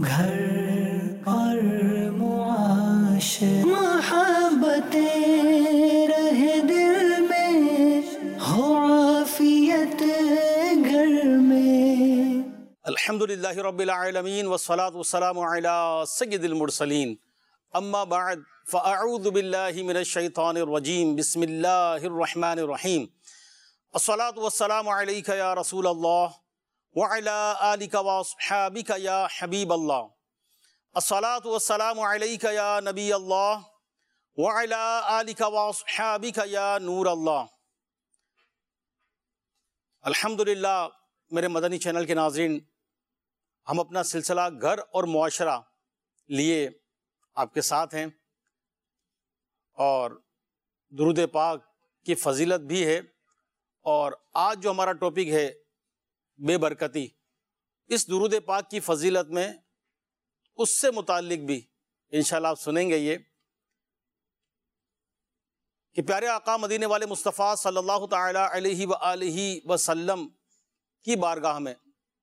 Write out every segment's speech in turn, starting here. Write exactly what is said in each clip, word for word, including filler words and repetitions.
گھر اور معاشر محبتیں رہے دل میں، ہو عافیت گھر میں۔ الحمدللہ رب العالمین والصلاة والسلام علی سید المرسلین، اما بعد فاعوذ باللہ من الشیطان الرجیم، بسم اللہ الرحمن الرحیم۔ الصلاة والسلام علیک یا رسول اللہ وعلی آلک واصحابک یا حبیب اللہ۔ الصلاة والسلام علیک یا نبی اللہ وعلی آلک واصحابک یا نور اللہ۔ الحمدللہ میرے مدنی چینل کے ناظرین، ہم اپنا سلسلہ گھر اور معاشرہ لیے آپ کے ساتھ ہیں، اور درود پاک کی فضیلت بھی ہے، اور آج جو ہمارا ٹاپک ہے بے برکتی، اس درود پاک کی فضیلت میں اس سے متعلق بھی انشاءاللہ آپ سنیں گے یہ کہ پیارے آقا مدینے والے مصطفیٰ صلی اللہ تعالی علیہ وآلہ وسلم کی بارگاہ میں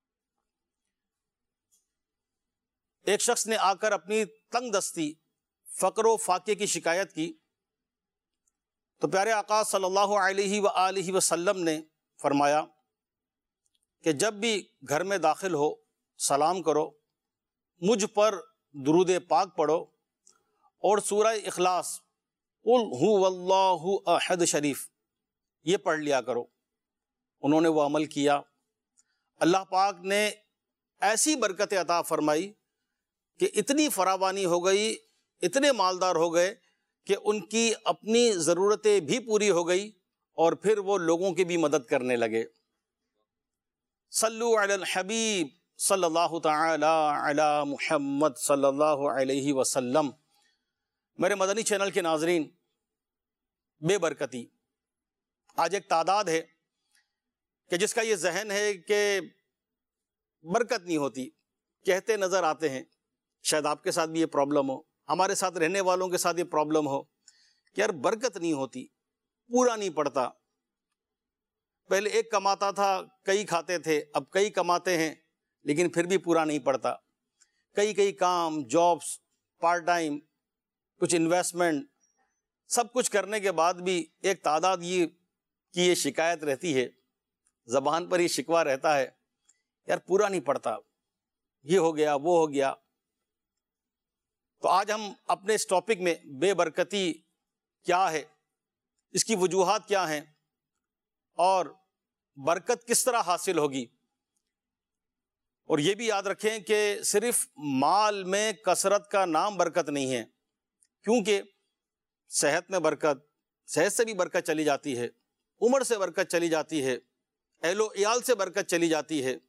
ایک شخص نے آ کر اپنی تنگ دستی، فقر و فاقے کی شکایت کی، تو پیارے آقا صلی اللہ علیہ وآلہ وسلم نے فرمایا کہ جب بھی گھر میں داخل ہو سلام کرو، مجھ پر درود پاک پڑھو، اور سورہ اخلاص قل هو اللہ احد شریف یہ پڑھ لیا کرو۔ انہوں نے وہ عمل کیا، اللہ پاک نے ایسی برکت عطا فرمائی کہ اتنی فراوانی ہو گئی، اتنے مالدار ہو گئے کہ ان کی اپنی ضرورتیں بھی پوری ہو گئی، اور پھر وہ لوگوں کی بھی مدد کرنے لگے۔ صلو علی الحبیب صلی اللہ تعالی علی محمد صلی اللہ علیہ وسلم۔ میرے مدنی چینل کے ناظرین، بے برکتی آج ایک تعداد ہے کہ جس کا یہ ذہن ہے کہ برکت نہیں ہوتی، کہتے نظر آتے ہیں، شاید آپ کے ساتھ بھی یہ پرابلم ہو، ہمارے ساتھ رہنے والوں کے ساتھ یہ پرابلم ہو کہ یار برکت نہیں ہوتی، پورا نہیں پڑتا۔ پہلے ایک کماتا تھا، کئی کھاتے تھے، اب کئی کماتے ہیں لیکن پھر بھی پورا نہیں پڑتا۔ کئی کئی کام، جابس، پارٹ ٹائم، کچھ انویسٹمنٹ، سب کچھ کرنے کے بعد بھی ایک تعداد یہ کی یہ شکایت رہتی ہے، زبان پر یہ شکوہ رہتا ہے، یار پورا نہیں پڑتا، یہ ہو گیا وہ ہو گیا۔ تو آج ہم اپنے اس ٹاپک میں بے برکتی کیا ہے، اس کی وجوہات کیا ہیں، اور برکت کس طرح حاصل ہوگی۔ اور یہ بھی یاد رکھیں کہ صرف مال میں کثرت کا نام برکت نہیں ہے، کیونکہ صحت میں برکت، صحت سے بھی برکت چلی جاتی ہے، عمر سے برکت چلی جاتی ہے، اہل و عیال سے برکت چلی جاتی ہے۔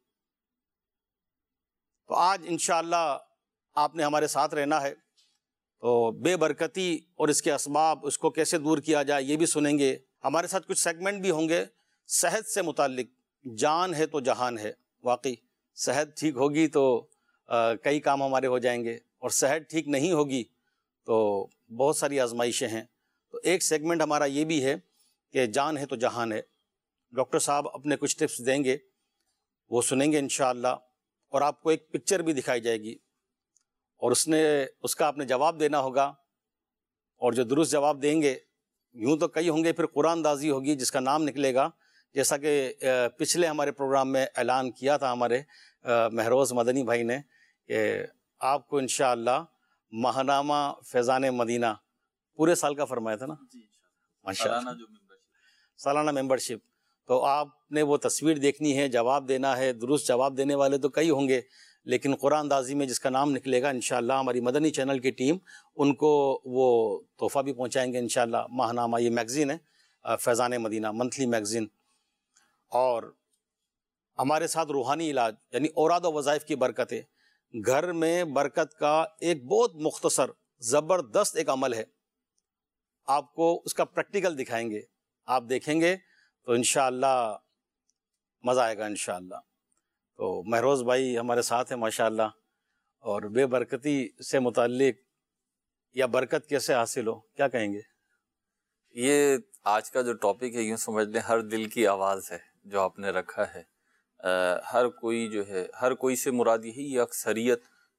تو آج انشاءاللہ آپ نے ہمارے ساتھ رہنا ہے، تو بے برکتی اور اس کے اسباب، اس کو کیسے دور کیا جائے یہ بھی سنیں گے۔ ہمارے ساتھ کچھ سیگمنٹ بھی ہوں گے صحت سے متعلق، جان ہے تو جہان ہے۔ واقعی صحت ٹھیک ہوگی تو کئی کام ہمارے ہو جائیں گے، اور صحت ٹھیک نہیں ہوگی تو بہت ساری آزمائشیں ہیں۔ تو ایک سیگمنٹ ہمارا یہ بھی ہے کہ جان ہے تو جہان ہے، ڈاکٹر صاحب اپنے کچھ ٹپس دیں گے، وہ سنیں گے انشاءاللہ، اور آپ کو ایک پکچر بھی دکھائی جائے گی، اور اس نے اس کا آپ نے جواب دینا ہوگا، اور جو درست جواب دیں گے، یوں تو کئی ہوں گے، پھر قرآن اندازی ہوگی جس کا نام نکلے گا، جیسا کہ پچھلے ہمارے پروگرام میں اعلان کیا تھا ہمارے مہروز مدنی بھائی نے کہ آپ کو انشاءاللہ ماہنامہ فیضان مدینہ پورے سال کا فرمایا تھا نا، سالانہ جو ممبرشپ سالانہ ممبرشپ، تو آپ نے وہ تصویر دیکھنی ہے، جواب دینا ہے۔ درست جواب دینے والے تو کئی ہوں گے، لیکن قرآن اندازی میں جس کا نام نکلے گا انشاءاللہ ہماری مدنی چینل کی ٹیم ان کو وہ تحفہ بھی پہنچائیں گے انشاءاللہ۔ ماہنامہ یہ میگزین ہے، فیضان مدینہ منتھلی میگزین۔ اور ہمارے ساتھ روحانی علاج یعنی اوراد و وظائف کی برکتیں، گھر میں برکت کا ایک بہت مختصر زبردست ایک عمل ہے، آپ کو اس کا پریکٹیکل دکھائیں گے، آپ دیکھیں گے تو انشاءاللہ مزہ آئے گا انشاءاللہ۔ تو مہروز بھائی ہمارے ساتھ ہیں ماشاءاللہ، اور بے برکتی سے متعلق یا برکت کیسے حاصل ہو، کیا کہیں گے؟ یہ آج کا جو ٹاپک ہے، یوں سمجھ لیں ہر دل کی آواز ہے جو آپ نے رکھا ہے۔ ہر کوئی جو ہے، ہر کوئی سے مراد یہی اکثریت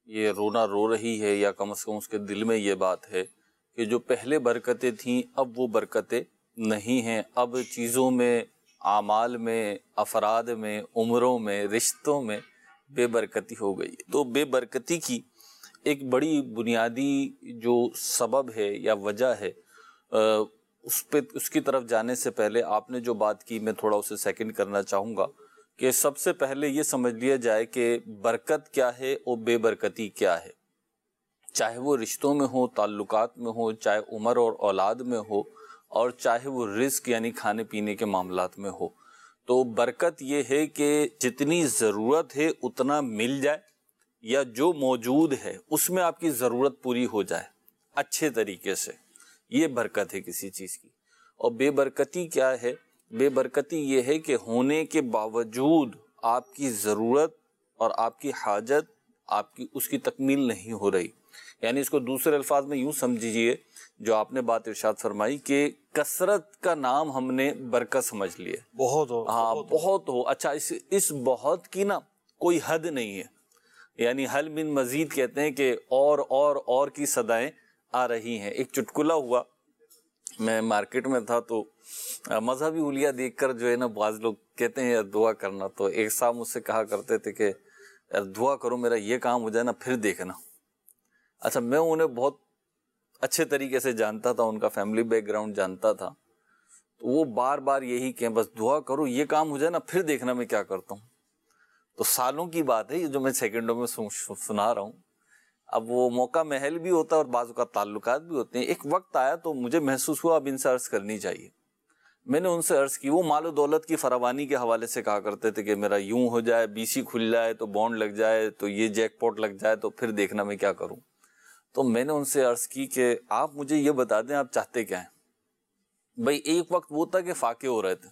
یہ رونا رو رہی ہے، یا کم از کم اس کے دل میں یہ بات ہے کہ جو پہلے برکتیں تھیں اب وہ برکتیں نہیں ہیں، اب چیزوں میں، اعمال میں، افراد میں، عمروں میں، رشتوں میں بے برکتی ہو گئی۔ تو بے برکتی کی ایک بڑی بنیادی جو سبب ہے یا وجہ ہے، اس پہ اس کی طرف جانے سے پہلے آپ نے جو بات کی میں تھوڑا اسے سیکنڈ کرنا چاہوں گا کہ سب سے پہلے یہ سمجھ لیا جائے کہ برکت کیا ہے اور بے برکتی کیا ہے، چاہے وہ رشتوں میں ہو، تعلقات میں ہو، چاہے عمر اور اولاد میں ہو، اور چاہے وہ رزق یعنی کھانے پینے کے معاملات میں ہو۔ تو برکت یہ ہے کہ جتنی ضرورت ہے اتنا مل جائے، یا جو موجود ہے اس میں آپ کی ضرورت پوری ہو جائے اچھے طریقے سے، یہ برکت ہے کسی چیز کی۔ اور بے برکتی کیا ہے؟ بے برکتی یہ ہے کہ ہونے کے باوجود آپ کی ضرورت اور آپ کی حاجت آپ کی اس کی تکمیل نہیں ہو رہی۔ یعنی اس کو دوسرے الفاظ میں یوں سمجھیے، جو آپ نے بات ارشاد فرمائی کہ کثرت کا نام ہم نے برکت سمجھ لیے، بہت ہو، ہاں بہت ہو، اچھا اس اس بہت کی نا کوئی حد نہیں ہے، یعنی حل من مزید کہتے ہیں کہ اور اور اور کی صدائیں آ رہی ہیں۔ ایک چٹکلا ہوا، میں مارکیٹ میں تھا تو مذہبی اولیا دیکھ کر جو ہے نا بعض لوگ کہتے ہیں یار دعا کرنا، تو ایک صاحب مجھ سے کہا کرتے تھے کہ یار دعا کرو میرا یہ کام ہو جائے نا پھر دیکھنا۔ اچھا میں انہیں بہت اچھے طریقے سے جانتا تھا، ان کا فیملی بیک گراؤنڈ جانتا تھا، تو وہ بار بار یہی کہیں بس دعا کرو یہ کام ہو جائے نا پھر دیکھنا میں کیا کرتا ہوں۔ تو سالوں کی بات ہے یہ جو میں سیکنڈوں میں سنا رہا ہوں۔ اب وہ موقع محل بھی ہوتا ہے اور بعض اوقات تعلقات بھی ہوتے ہیں۔ ایک وقت آیا تو مجھے محسوس ہوا اب ان سے عرض کرنی چاہیے۔ میں نے ان سے عرض کی، وہ مال و دولت کی فراوانی کے حوالے سے کہا کرتے تھے کہ میرا یوں ہو جائے، بی سی کھل جائے تو بانڈ لگ جائے تو یہ جیک پاٹ لگ جائے تو پھر دیکھنا میں کیا کروں۔ تو میں نے ان سے عرض کی کہ آپ مجھے یہ بتا دیں آپ چاہتے کیا ہیں؟ بھائی ایک وقت وہ تھا کہ فاقے ہو رہے تھے،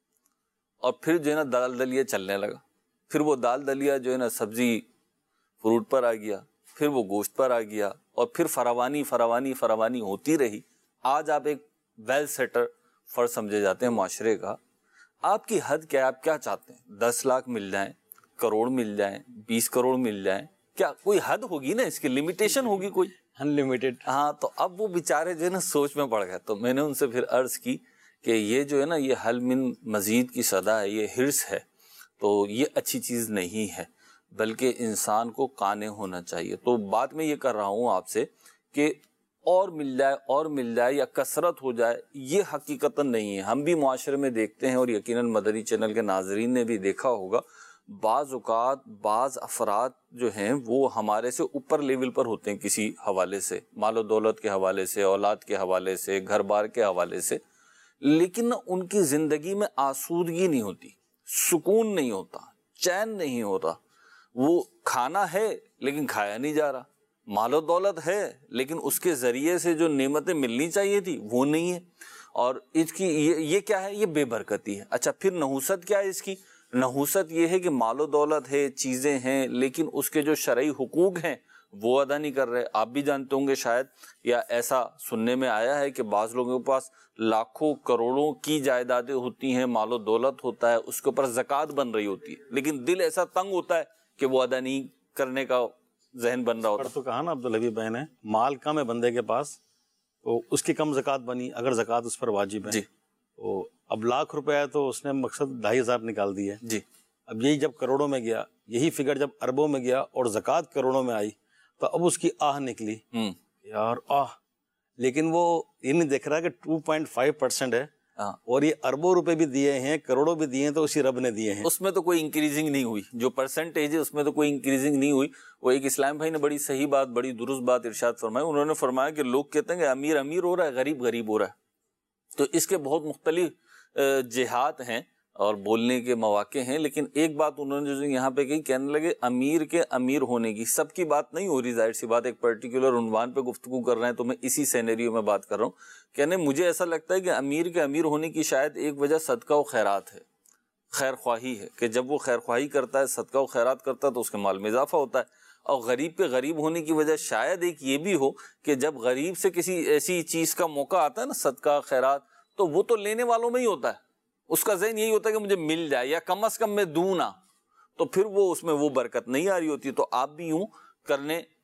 اور پھر جو ہے نا دال دلیا چلنے لگا، پھر وہ دال دلیا جو ہے نا سبزی فروٹ پر آ گیا، پھر وہ گوشت پر آ گیا، اور پھر فراوانی فراوانی فراوانی ہوتی رہی۔ آج آپ ایک ویل سیٹر فرد سمجھے جاتے ہیں معاشرے کا۔ آپ کی حد کیا ہے؟ آپ کیا چاہتے ہیں؟ دس لاکھ مل جائیں، کروڑ مل جائیں، بیس کروڑ مل جائیں؟ کیا کوئی حد ہوگی نا، اس کی لمیٹیشن ہوگی کوئی؟ انلمیٹڈ۔ ہاں تو اب وہ بیچارے جو ہے نا سوچ میں پڑ گئے۔ تو میں نے ان سے پھر عرض کی کہ یہ جو ہے نا یہ حل من مزید کی صدا ہے، یہ حرص ہے، تو یہ اچھی چیز نہیں ہے، بلکہ انسان کو قانع ہونا چاہیے۔ تو بات میں یہ کر رہا ہوں آپ سے کہ اور مل جائے اور مل جائے یا کثرت ہو جائے، یہ حقیقتاً نہیں ہے۔ ہم بھی معاشرے میں دیکھتے ہیں، اور یقیناً مدری چینل کے ناظرین نے بھی دیکھا ہوگا، بعض اوقات بعض افراد جو ہیں وہ ہمارے سے اوپر لیول پر ہوتے ہیں کسی حوالے سے، مال و دولت کے حوالے سے، اولاد کے حوالے سے، گھر بار کے حوالے سے، لیکن ان کی زندگی میں آسودگی نہیں ہوتی، سکون نہیں ہوتا، چین نہیں ہوتا۔ وہ کھانا ہے لیکن کھایا نہیں جا رہا، مال و دولت ہے لیکن اس کے ذریعے سے جو نعمتیں ملنی چاہیے تھی وہ نہیں ہے، اور اس کی یہ, یہ کیا ہے؟ یہ بے برکتی ہے۔ اچھا پھر نحوست کیا ہے اس کی؟ نحوست یہ ہے کہ مال و دولت ہے، چیزیں ہیں، لیکن اس کے جو شرعی حقوق ہیں وہ ادا نہیں کر رہے۔ آپ بھی جانتے ہوں گے شاید، یا ایسا سننے میں آیا ہے کہ بعض لوگوں کے پاس لاکھوں کروڑوں کی جائیدادیں ہوتی ہیں، مال و دولت ہوتا ہے، اس کے اوپر زکوٰۃ بن رہی ہوتی ہے، لیکن دل ایسا تنگ ہوتا ہے کہ وہ ادا نہیں کرنے کا ذہن بن رہا ہوتا ہے۔ تو کہا نا عبدالحبیب بھائی نے، مال کم ہے بندے کے پاس تو اس کی کم زکوٰۃ بنی، اگر زکوٰۃ اس پر واجب ہے جی، تو اب لاکھ روپے ہے تو اس نے مقصد ڈھائی ہزار نکال دی ہے۔ جی، اب یہی جب کروڑوں میں گیا، یہی فگر جب اربوں میں گیا اور زکوٰۃ کروڑوں میں آئی، تو اب اس کی آہ نکلی ہوں یار آہ، لیکن وہ یہ نہیں دیکھ رہا کہ ٹو پوائنٹ فائیو پرسینٹ ہے، ہاں، اور یہ اربوں روپے بھی دیے ہیں، کروڑوں بھی دیے ہیں، تو اسی رب نے دیے ہیں۔ اس میں تو کوئی انکریزنگ نہیں ہوئی، جو پرسنٹیج ہے اس میں تو کوئی انکریزنگ نہیں ہوئی۔ وہ ایک اسلام بھائی نے بڑی صحیح بات، بڑی درست بات ارشاد فرمائی۔ انہوں نے فرمایا کہ لوگ کہتے ہیں کہ امیر امیر ہو رہا ہے، غریب غریب ہو رہا ہے، تو اس کے بہت مختلف جہات ہیں اور بولنے کے مواقع ہیں، لیکن ایک بات انہوں نے جو یہاں پہ کہی، کہنے لگے امیر کے امیر ہونے کی، سب کی بات نہیں ہو رہی، ظاہر سی بات ایک پرٹیکولر عنوان پہ گفتگو کر رہے ہیں تو میں اسی سینیریو میں بات کر رہا ہوں۔ کہنے مجھے ایسا لگتا ہے کہ امیر کے امیر ہونے کی شاید ایک وجہ صدقہ و خیرات ہے، خیر خواہی ہے، کہ جب وہ خیر خواہی کرتا ہے، صدقہ و خیرات کرتا ہے تو اس کے مال میں اضافہ ہوتا ہے۔ اور غریب کے غریب ہونے کی وجہ شاید ایک یہ بھی ہو کہ جب غریب سے کسی ایسی چیز کا موقع آتا ہے نا، صدقہ خیرات، تو وہ تو لینے والوں میں ہی ہوتا ہے، اس کا ذہن یہی ہوتا ہے کہ مجھے مل جائے یا کم از کم میں دوں نا، تو پھر وہ اس میں وہ برکت نہیں آ رہی ہوتی۔ تو آپ بھی یوں کرنے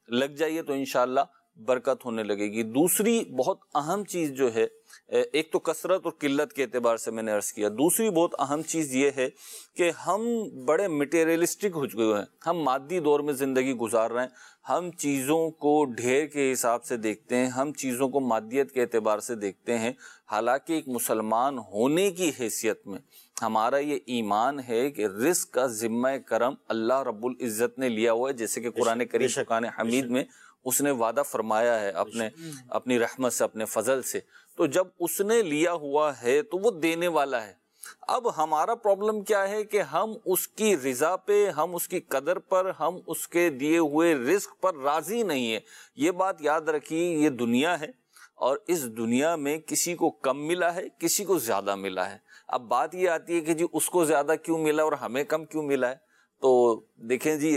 لگ جائیے تو انشاءاللہ برکت ہونے لگے گی۔ دوسری بہت اہم چیز جو ہے، ایک تو کثرت اور قلت کے اعتبار سے میں نے عرض کیا، دوسری بہت اہم چیز یہ ہے کہ ہم بڑے مٹیریلسٹک ہو چکے ہیں، ہم مادی دور میں زندگی گزار رہے ہیں، ہم چیزوں کو ڈھیر کے حساب سے دیکھتے ہیں، ہم چیزوں کو مادیت کے اعتبار سے دیکھتے ہیں، حالانکہ ایک مسلمان ہونے کی حیثیت میں ہمارا یہ ایمان ہے کہ رزق کا ذمہ کرم اللہ رب العزت نے لیا ہوا ہے، جیسے کہ قرآن کریم فرقان حمید میں اس نے وعدہ فرمایا ہے اپنے اپنی رحمت سے، اپنے فضل سے۔ تو جب اس نے لیا ہوا ہے تو وہ دینے والا ہے۔ اب ہمارا پرابلم کیا ہے کہ ہم اس کی رضا پہ، ہم اس کی قدر پر، ہم اس کے دیے ہوئے رزق پر راضی نہیں ہے۔ یہ بات یاد رکھیے، یہ دنیا ہے اور اس دنیا میں کسی کو کم ملا ہے، کسی کو زیادہ ملا ہے۔ اب بات یہ آتی ہے کہ جی اس کو زیادہ کیوں ملا اور ہمیں کم کیوں ملا ہے؟ تو دیکھیں جی،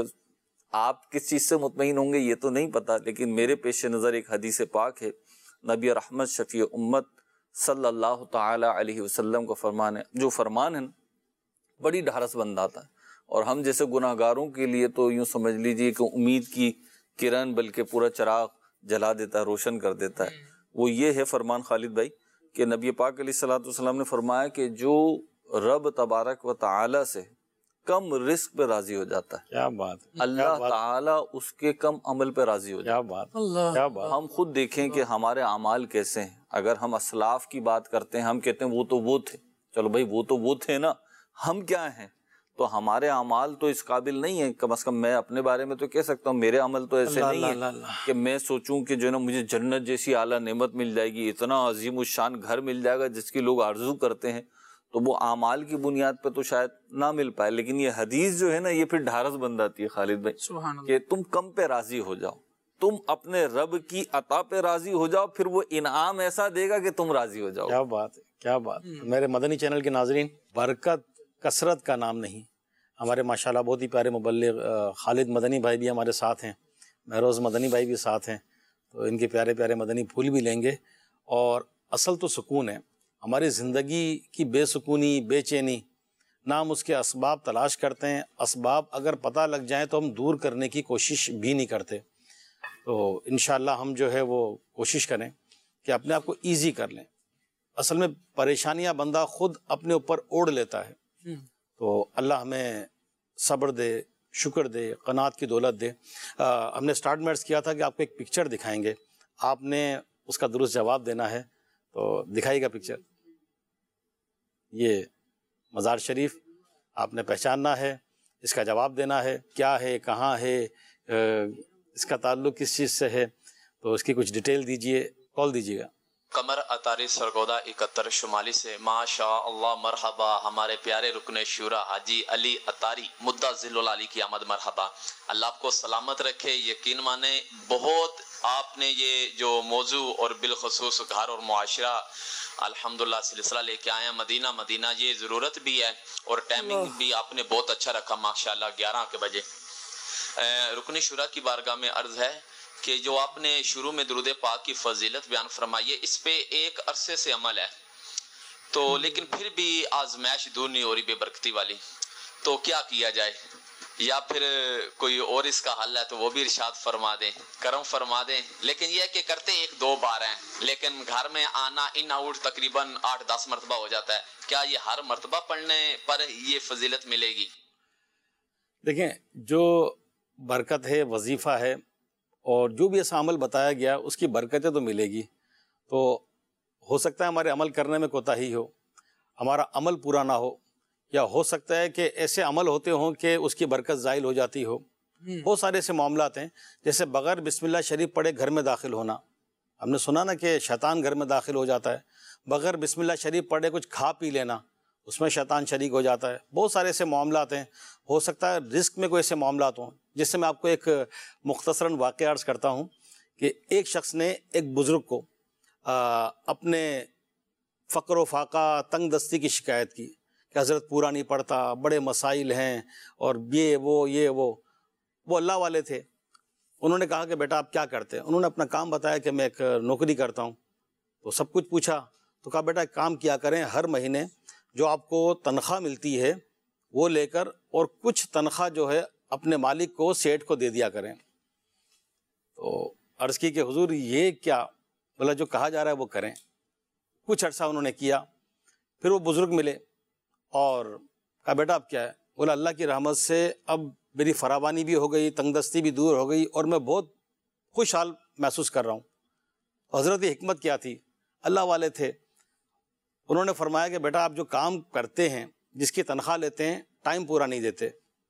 آپ کس چیز سے مطمئن ہوں گے یہ تو نہیں پتا، لیکن میرے پیش نظر ایک حدیث پاک ہے، نبی رحمت شفیع امت صلی اللہ تعالی علیہ وسلم کا فرمان ہے، جو فرمان ہے بڑی ڈھارس بند آتا ہے، اور ہم جیسے گناہ گاروں کے لیے تو یوں سمجھ لیجئے کہ امید کی کرن بلکہ پورا چراغ جلا دیتا ہے، روشن کر دیتا ہے۔ وہ یہ ہے فرمان خالد بھائی کہ نبی پاک علیہ الصلوۃ والسلام نے فرمایا کہ جو رب تبارک و تعالی سے کم رزق پہ راضی ہو جاتا ہے، کیا بات، اللہ تعالیٰ اس کے کم عمل پہ راضی ہو جاتا ہے۔ کیا بات، کیا بات۔ ہم خود دیکھیں کہ ہمارے اعمال کیسے ہیں۔ اگر ہم اسلاف کی بات کرتے ہیں، ہم کہتے ہیں وہ تو وہ تھے، چلو بھائی وہ تو وہ تھے نا، ہم کیا ہیں؟ تو ہمارے اعمال تو اس قابل نہیں ہیں، کم از کم میں اپنے بارے میں تو کہہ سکتا ہوں میرے عمل تو ایسے نہیں ہیں کہ میں سوچوں کہ جو ہے نا مجھے جنت جیسی اعلیٰ نعمت مل جائے گی، اتنا عظیم الشان گھر مل جائے گا جس کی لوگ آرزو کرتے ہیں، تو وہ اعمال کی بنیاد پہ تو شاید نہ مل پائے۔ لیکن یہ حدیث جو ہے نا یہ پھر ڈھارس بند آتی ہے خالد بھائی، سبحان اللہ، کہ تم کم پہ راضی ہو جاؤ، تم اپنے رب کی عطا پہ راضی ہو جاؤ، پھر وہ انعام ایسا دے گا کہ تم راضی ہو جاؤ۔ کیا بات ہے، کیا بات۔ میرے مدنی چینل کے ناظرین، برکت کثرت کا نام نہیں۔ ہمارے ماشاءاللہ بہت ہی پیارے مبلغ خالد مدنی بھائی بھی ہمارے ساتھ ہیں، مہروز مدنی بھائی بھی ساتھ ہیں، تو ان کے پیارے پیارے مدنی پھول بھی لیں گے۔ اور اصل تو سکون ہے، ہماری زندگی کی بے سکونی، بے چینی، نہ ہم اس کے اسباب تلاش کرتے ہیں، اسباب اگر پتہ لگ جائیں تو ہم دور کرنے کی کوشش بھی نہیں کرتے۔ تو انشاءاللہ ہم جو ہے وہ کوشش کریں کہ اپنے آپ کو ایزی کر لیں۔ اصل میں پریشانیاں بندہ خود اپنے اوپر اوڑھ لیتا ہے، تو اللہ ہمیں صبر دے، شکر دے، قناعت کی دولت دے۔ آ, ہم نے سٹارٹ میں عرض کیا تھا کہ آپ کو ایک پکچر دکھائیں گے، آپ نے اس کا درست جواب دینا ہے، تو دکھائیے گا پکچر۔ یہ مزار شریف آپ نے پہچاننا ہے، اس کا جواب دینا ہے، کیا ہے، کہاں ہے، اس کا تعلق کس چیز سے ہے، تو اس کی کچھ ڈیٹیل دیجئے، کال دیجئے گا۔ قمر اتاری سرگودا اکہتر شمالی سے ماشاء اللہ مرحبا، ہمارے پیارے رکن شورا حاجی علی اتاری مدہ ذل العالی کی آمد مرحبا۔ اللہ آپ کو سلامت رکھے۔ یقین مانے بہت آپ نے یہ جو موضوع اور بالخصوص گھر اور معاشرہ الحمدللہ سلسلہ لے کے آئے ہیں، مدینہ مدینہ، یہ ضرورت بھی ہے اور ٹائمنگ بھی آپ نے بہت اچھا رکھا ماشاءاللہ، گیارہ کے بجے۔ رکن شورا کی بارگاہ میں عرض ہے کہ جو آپ نے شروع میں درود پاک کی فضیلت بیان فرمائی ہے، اس پہ ایک عرصے سے عمل ہے، تو لیکن پھر بھی آزمائش دور نہیں ہو رہی بے برکتی والی، تو کیا کیا جائے؟ یا پھر کوئی اور اس کا حل ہے تو وہ بھی ارشاد فرما دیں، کرم فرما دیں۔ لیکن یہ ہے کہ کرتے ایک دو بار ہیں، لیکن گھر میں آنا ان آؤٹ تقریباً آٹھ دس مرتبہ ہو جاتا ہے، کیا یہ ہر مرتبہ پڑھنے پر یہ فضیلت ملے گی؟ دیکھیں، جو برکت ہے، وظیفہ ہے، اور جو بھی ایسا عمل بتایا گیا اس کی برکتیں تو ملے گی۔ تو ہو سکتا ہے ہمارے عمل کرنے میں کوتاہی ہو، ہمارا عمل پورا نہ ہو، یا ہو سکتا ہے کہ ایسے عمل ہوتے ہوں کہ اس کی برکت زائل ہو جاتی ہو۔ بہت سارے ایسے معاملات ہیں، جیسے بغیر بسم اللہ شریف پڑھے گھر میں داخل ہونا۔ ہم نے سنا نا کہ شیطان گھر میں داخل ہو جاتا ہے، بغیر بسم اللہ شریف پڑھے کچھ کھا پی لینا، اس میں شیطان شریک ہو جاتا ہے۔ بہت سارے ایسے معاملات ہیں، ہو سکتا ہے رزق میں کوئی ایسے معاملات ہوں، جس سے میں آپ کو ایک مختصراً واقعہ عرض کرتا ہوں کہ ایک شخص نے ایک بزرگ کو آ, اپنے فقر و فاقہ، تنگ دستی کی شکایت کی کہ حضرت پورا نہیں پڑھتا، بڑے مسائل ہیں، اور یہ وہ یہ وہ وہ اللہ والے تھے۔ انہوں نے کہا کہ بیٹا آپ کیا کرتے ہیں؟ انہوں نے اپنا کام بتایا کہ میں ایک نوکری کرتا ہوں۔ تو سب کچھ پوچھا تو کہا بیٹا ایک کام کیا کریں، ہر مہینے جو آپ کو تنخواہ ملتی ہے وہ لے کر اور کچھ تنخواہ جو ہے اپنے مالک کو، سیٹ کو دے دیا کریں۔ عرض کی کہ حضور یہ کیا؟ بولا جو کہا جا رہا ہے وہ کریں۔ کچھ عرصہ انہوں نے کیا، پھر وہ بزرگ ملے اور کہا بیٹا اب کیا ہے؟ بولا اللہ کی رحمت سے اب میری فراوانی بھی ہو گئی، تنگ دستی بھی دور ہو گئی اور میں بہت خوشحال محسوس کر رہا ہوں۔ حضرت حکمت کیا تھی؟ اللہ والے تھے، انہوں نے فرمایا کہ بیٹا آپ جو کام کرتے ہیں، جس کی تنخواہ لیتے ہیں، ٹائم پورا نہیں دیتے،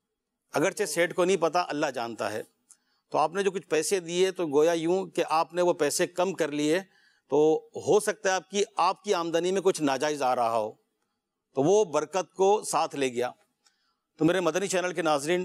اگرچہ سیٹ کو نہیں پتا، اللہ جانتا ہے، تو آپ نے جو کچھ پیسے دیے تو گویا یوں کہ آپ نے وہ پیسے کم کر لیے، تو ہو سکتا ہے آپ کی آپ کی آمدنی میں کچھ ناجائز آ رہا ہو، تو وہ برکت کو ساتھ لے گیا۔ تو میرے مدنی چینل کے ناظرین،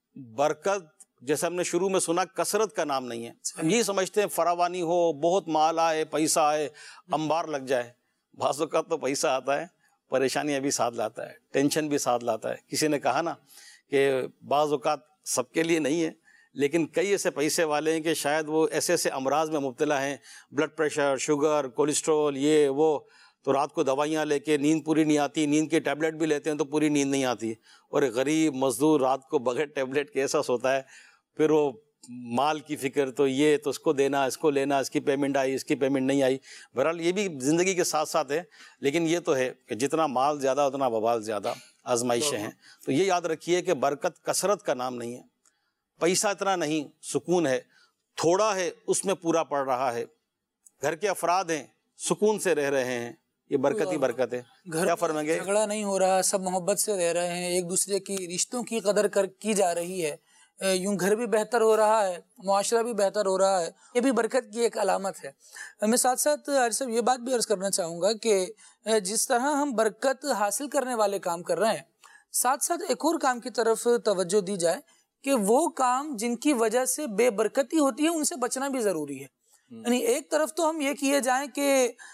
برکت جیسے ہم نے شروع میں سنا کثرت کا نام نہیں ہے۔ ہم یہی سمجھتے ہیں فراوانی ہو، بہت مال آئے، پیسہ آئے، انبار لگ جائے۔ بعض اوقات تو پیسہ آتا ہے، پریشانیاں بھی ساتھ لاتا ہے، ٹینشن بھی ساتھ لاتا ہے۔ کسی نے کہا نا کہ بعض اوقات سب کے لیے نہیں ہے، لیکن کئی ایسے پیسے والے ہیں کہ شاید وہ ایسے ایسے امراض میں مبتلا ہیں، بلڈ پریشر، شوگر، کولیسٹرول، یہ وہ، تو رات کو دوائیاں لے کے نیند پوری نہیں آتی، نیند کی ٹیبلٹ بھی لیتے ہیں تو پوری نیند نہیں آتی، اور غریب مزدور رات کو بغیر ٹیبلٹ کے ایسا سوتا ہے، پھر وہ مال کی فکر، تو یہ تو اس کو دینا، اس کو لینا، اس کی پیمنٹ آئی، اس کی پیمنٹ نہیں آئی۔ بہرحال یہ بھی زندگی کے ساتھ ساتھ ہے، لیکن یہ تو ہے کہ جتنا مال زیادہ اتنا وبال زیادہ، آزمائشیں ہیں۔ تو یہ یاد رکھیے کہ برکت کثرت کا نام نہیں ہے، پیسہ اتنا نہیں، سکون ہے، تھوڑا ہے اس میں پورا پڑ رہا ہے، گھر کے افراد ہیں سکون سے رہ رہے ہیں، یہ برکت ہی برکت ہے۔ کیا فرمائیں گے؟ جھگڑا نہیں ہو رہا، سب محبت سے رہ رہے ہیں، ایک دوسرے کی رشتوں کی قدر کر کی جا رہی ہے، یوں گھر بھی بہتر ہو رہا ہے، معاشرہ بھی بہتر ہو رہا ہے، یہ بھی برکت کی ایک علامت ہے۔ میں ساتھ ساتھ عارف صاحب یہ بات بھی عرض کرنا چاہوں گا کہ جس طرح ہم برکت حاصل کرنے والے کام کر رہے ہیں، ساتھ ساتھ ایک اور کام کی طرف توجہ دی جائے کہ وہ کام جن کی وجہ سے بے برکتی ہوتی ہے ان سے بچنا بھی ضروری ہے۔ یعنی ایک طرف تو ہم یہ کیے جائیں کہ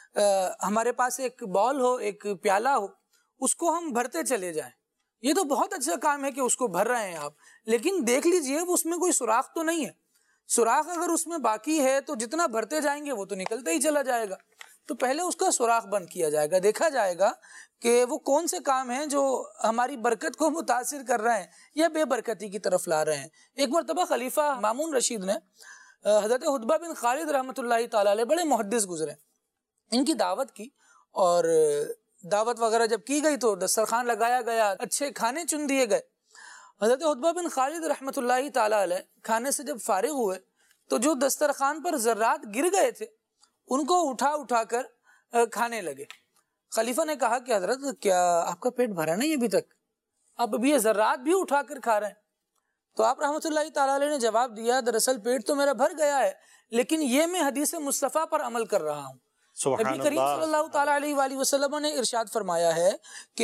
ہمارے پاس ایک بال ہو، ایک پیالہ ہو، اس کو ہم بھرتے چلے جائیں، یہ تو بہت اچھا کام ہے کہ اس کو بھر رہے ہیں آپ، لیکن دیکھ لیجئے اس میں کوئی سوراخ تو نہیں ہے۔ سوراخ اگر اس میں باقی ہے تو جتنا بھرتے جائیں گے وہ تو نکلتا ہی چلا جائے گا، تو پہلے اس کا سوراخ بند کیا جائے گا، دیکھا جائے گا کہ وہ کون سے کام ہیں جو ہماری برکت کو متاثر کر رہے ہیں یا بے برکتی کی طرف لا رہے ہیں۔ ایک مرتبہ خلیفہ مامون رشید نے حضرت عتبہ بن خالد رحمۃ اللہ تعالی علیہ، بڑے محدث گزرے، ان کی دعوت کی، اور دعوت وغیرہ جب کی گئی تو دسترخوان لگایا گیا، اچھے کھانے چن دیے گئے۔ حضرت عتبہ بن خالد رحمۃ اللہ تعالی علیہ کھانے سے جب فارغ ہوئے تو جو دسترخوان پر ذرات گر گئے تھے ان کو اٹھا اٹھا کر کھانے لگے۔ خلیفہ نے کہا کہ حضرت کیا آپ کا پیٹ بھرا نہیں ابھی تک؟ آپ ابھی یہ ذرات بھی اٹھا کر کھا رہے ہیں؟ تو آپ رحمۃ اللہ تعالی علیہ نے جواب دیا، دراصل پیٹ تو میرا بھر گیا ہے، لیکن یہ میں حدیث مصطفیٰ پر عمل کر رہا ہوں۔ نبی کریم صلی اللہ تعالی علیہ وآلہ وسلم نے ارشاد فرمایا ہے کہ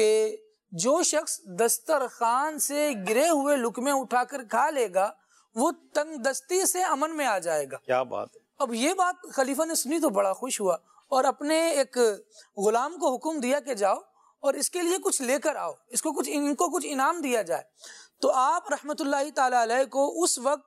جو شخص دسترخوان سے گرے ہوئے لقمے اٹھا کر کھا لے گا وہ تنگ دستی سے امن میں آ جائے گا۔ کیا بات ہے! اب یہ بات خلیفہ نے سنی تو بڑا خوش ہوا اور اپنے ایک غلام کو حکم دیا کہ جاؤ اور اس کے لیے کچھ لے کر آؤ، اس کو کچھ ان کو کچھ انعام دیا جائے۔ تو آپ رحمت اللہ تعالی علیہ کو اس وقت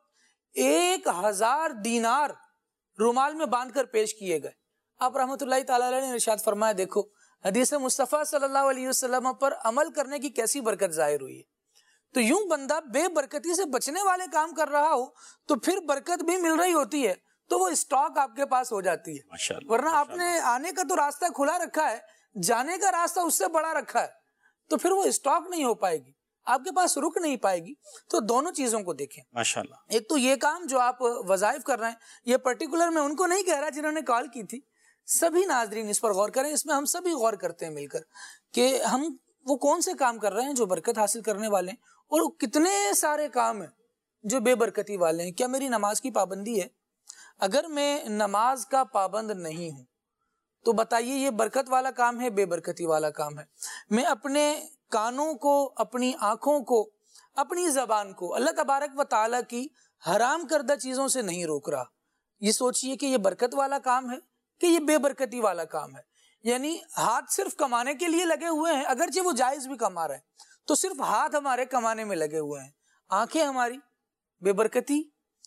ایک ہزار دینار رومال میں باندھ کر پیش کیے گئے۔ آپ رحمت اللہ تعالی علیہ نے ارشاد فرمایا، دیکھو حدیث مصطفیٰ صلی اللہ علیہ وسلم پر عمل کرنے کی کیسی برکت ظاہر ہوئی ہے۔ تو یوں بندہ بے برکتی سے بچنے والے کام کر رہا ہو تو پھر برکت بھی مل رہی ہوتی ہے، تو وہ اسٹاک آپ کے پاس ہو جاتی ہے، ورنہ آپ نے آنے کا تو راستہ کھلا رکھا ہے، جانے کا راستہ اس سے بڑا رکھا ہے، تو پھر وہ اسٹاک نہیں ہو پائے گی، آپ کے پاس رک نہیں پائے گی۔ تو دونوں چیزوں کو دیکھیں، ماشاءاللہ۔ ایک تو یہ کام جو آپ وظائف کر رہے ہیں، یہ پرٹیکولر میں ان کو نہیں کہہ رہا جنہوں نے کال کی تھی، سبھی ناظرین اس پر غور کریں، اس میں ہم سبھی غور کرتے ہیں مل کر کہ ہم وہ کون سے کام کر رہے ہیں جو برکت حاصل کرنے والے ہیں، اور کتنے سارے کام ہیں جو بے برکتی والے ہیں۔ کیا میری نماز کی پابندی ہے؟ اگر میں نماز کا پابند نہیں ہوں تو بتائیے یہ برکت والا کام ہے، بے برکتی والا کام ہے؟ میں اپنے کانوں کو، اپنی آنکھوں کو، اپنی زبان کو اللہ تبارک و تعالیٰ کی حرام کردہ چیزوں سے نہیں روک رہا، یہ سوچئے کہ یہ برکت والا کام ہے کہ یہ بے برکتی والا کام ہے۔ یعنی ہاتھ صرف کمانے کے لیے لگے ہوئے ہیں، اگرچہ وہ جائز بھی کما رہے ہیں، تو صرف ہاتھ ہمارے کمانے میں لگے ہوئے ہیں، آنکھیں ہماری بے برکتی،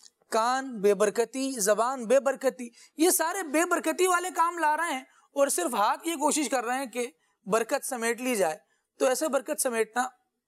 کان بے برکتی، زبان بے برکتی، یہ سارے بے برکتی والے کام لا رہے ہیں، اور صرف ہاتھ یہ کوشش کر رہے ہیں کہ برکت سمیٹ لی جائے۔ تو ایسے برکت سمیٹنا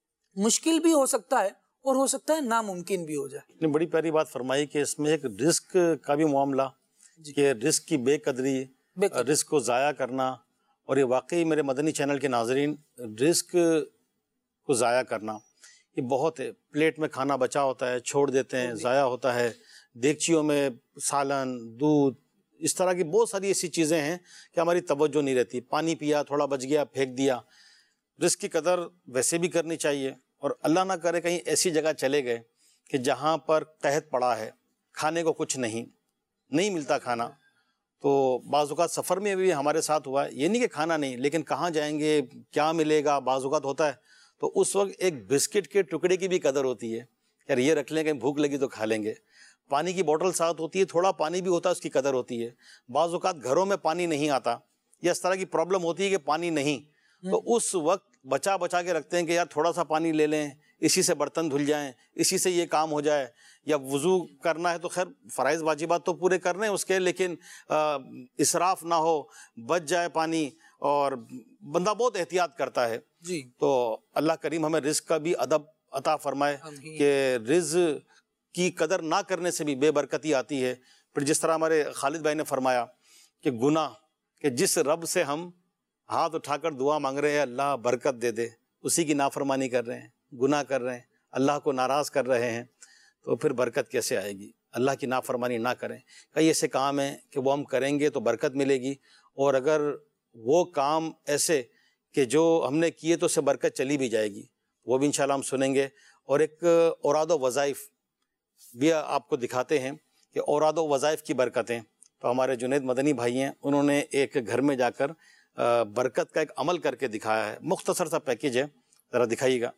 مشکل بھی ہو سکتا ہے اور ہو سکتا ہے ناممکن بھی ہو جائے۔ نے بڑی پیاری بات فرمائی کہ اس میں ایک رزق کا بھی معاملہ کہ رزق کی بے قدری، بے قدری۔ رزق کو ضائع کرنا، اور یہ واقعی میرے مدنی چینل کے ناظرین، رزق کو ضائع کرنا یہ بہت ہے۔ پلیٹ میں کھانا بچا ہوتا ہے، چھوڑ دیتے ہیں، ضائع ہوتا ہے۔ دیگچیوں میں سالن، دودھ، اس طرح کی بہت ساری ایسی چیزیں ہیں کہ ہماری توجہ نہیں رہتی۔ پانی پیا، تھوڑا بچ گیا، پھینک دیا۔ رزق کی قدر ویسے بھی کرنی چاہیے، اور اللہ نہ کرے کہیں ایسی جگہ چلے گئے کہ جہاں پر قحط پڑا ہے، کھانے کو کچھ نہیں نہیں ملتا کھانا، تو بعض اوقات سفر میں بھی ہمارے ساتھ ہوا ہے، یہ نہیں کہ کھانا نہیں، لیکن کہاں جائیں گے، کیا ملے گا، بعض اوقات ہوتا ہے، تو اس وقت ایک بسکٹ کے ٹکڑے کی بھی قدر ہوتی ہے، یار یہ رکھ لیں، کہیں بھوک لگی تو کھا لیں گے۔ پانی کی بوٹل ساتھ ہوتی ہے، تھوڑا پانی بھی ہوتا ہے، اس کی قدر ہوتی ہے۔ بعض اوقات گھروں میں پانی نہیں آتا، یا اس طرح کی پرابلم ہوتی ہے کہ پانی نہیں، تو اس وقت بچا بچا کے رکھتے ہیں کہ یار تھوڑا سا پانی لے لیں، اسی سے برتن دھل جائیں، اسی سے یہ کام ہو جائے، یا وضو کرنا ہے تو خیر فرائض واجبات تو پورے کرنے ہیں اس کے، لیکن اسراف نہ ہو، بچ جائے پانی، اور بندہ بہت احتیاط کرتا ہے۔ جی تو اللہ کریم ہمیں رزق کا بھی ادب عطا فرمائے کہ رزق کی قدر نہ کرنے سے بھی بے برکتی آتی ہے۔ پھر جس طرح ہمارے خالد بھائی نے فرمایا کہ گناہ، کہ جس رب سے ہم ہاتھ اٹھا کر دعا مانگ رہے ہیں اللہ برکت دے دے، اسی کی نافرمانی کر رہے ہیں، گناہ کر رہے ہیں، اللہ کو ناراض کر رہے ہیں، تو پھر برکت کیسے آئے گی؟ اللہ کی نافرمانی نہ کریں۔ کئی ایسے کام ہیں کہ وہ ہم کریں گے تو برکت ملے گی، اور اگر وہ کام ایسے کہ جو ہم نے کیے تو اس سے برکت چلی بھی جائے گی، وہ بھی انشاءاللہ ہم سنیں گے۔ اور ایک اوراد و وظائف بھی آپ کو دکھاتے ہیں کہ اوراد و وظائف کی برکتیں، تو ہمارے جنید مدنی بھائی ہیں، انہوں نے ایک گھر میں جا کر برکت کا ایک عمل کر کے دکھایا ہے، مختصر سا پیکیج ہے، ذرا دکھائیے گا۔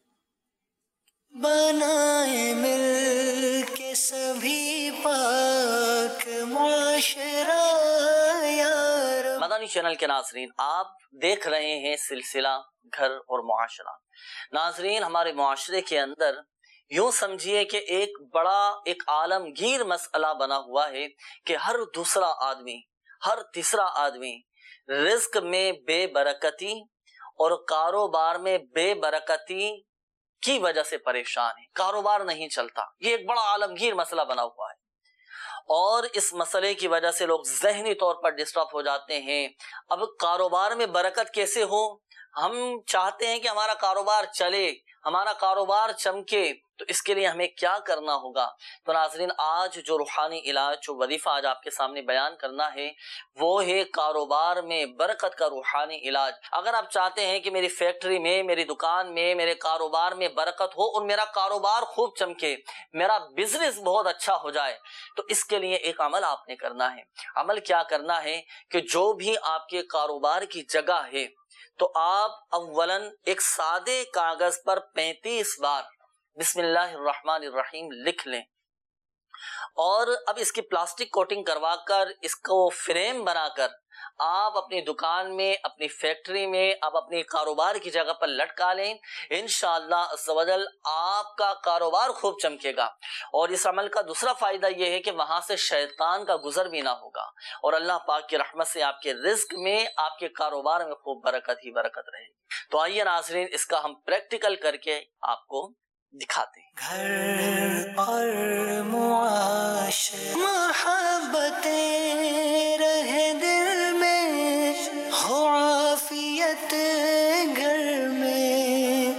بنائے مل کے سبھی پاک معاشرہ یا رب۔ مدنی چینل کے ناظرین، آپ دیکھ رہے ہیں سلسلہ گھر اور معاشرہ۔ ناظرین، ہمارے معاشرے کے اندر یوں سمجھیے کہ ایک بڑا ایک عالمگیر مسئلہ بنا ہوا ہے کہ ہر دوسرا آدمی، ہر تیسرا آدمی رزق میں بے برکتی اور کاروبار میں بے برکتی کی وجہ سے پریشان ہے، کاروبار نہیں چلتا۔ یہ ایک بڑا عالمگیر مسئلہ بنا ہوا ہے، اور اس مسئلے کی وجہ سے لوگ ذہنی طور پر ڈسٹرب ہو جاتے ہیں۔ اب کاروبار میں برکت کیسے ہو؟ ہم چاہتے ہیں کہ ہمارا کاروبار چلے، ہمارا کاروبار چمکے، تو اس کے لیے ہمیں کیا کرنا ہوگا؟ تو ناظرین، آج جو روحانی علاج، جو وظیفہ آج آپ کے سامنے بیان کرنا ہے، وہ ہے کاروبار میں برکت کا روحانی علاج۔ اگر آپ چاہتے ہیں کہ میری فیکٹری میں، میری دکان میں، میرے کاروبار میں برکت ہو اور میرا کاروبار خوب چمکے، میرا بزنس بہت اچھا ہو جائے، تو اس کے لیے ایک عمل آپ نے کرنا ہے۔ عمل کیا کرنا ہے کہ جو بھی آپ کے کاروبار کی جگہ ہے، تو آپ اولاً ایک سادے کاغذ پر پینتیس بار بسم اللہ الرحمن الرحیم لکھ لیں، اور اب اس کی پلاسٹک کوٹنگ کروا کر، اس کو فریم بنا کر آپ اپنی دکان میں، اپنی فیکٹری میں، آپ اپنی کاروبار کی جگہ پر لٹکا لیں۔ انشاءاللہ عز و جل آپ کا کاروبار خوب چمکے گا۔ اور اس عمل کا دوسرا فائدہ یہ ہے کہ وہاں سے شیطان کا گزر بھی نہ ہوگا، اور اللہ پاک کی رحمت سے آپ کے رزق میں، آپ کے کاروبار میں خوب برکت ہی برکت رہے گی۔ تو آئیے ناظرین، اس کا ہم پریکٹیکل کر کے آپ کو دکھاتے ہیں۔ گھر اور معاشرہ، محبتیں رہے دل میں، ہو عافیت گھر میں،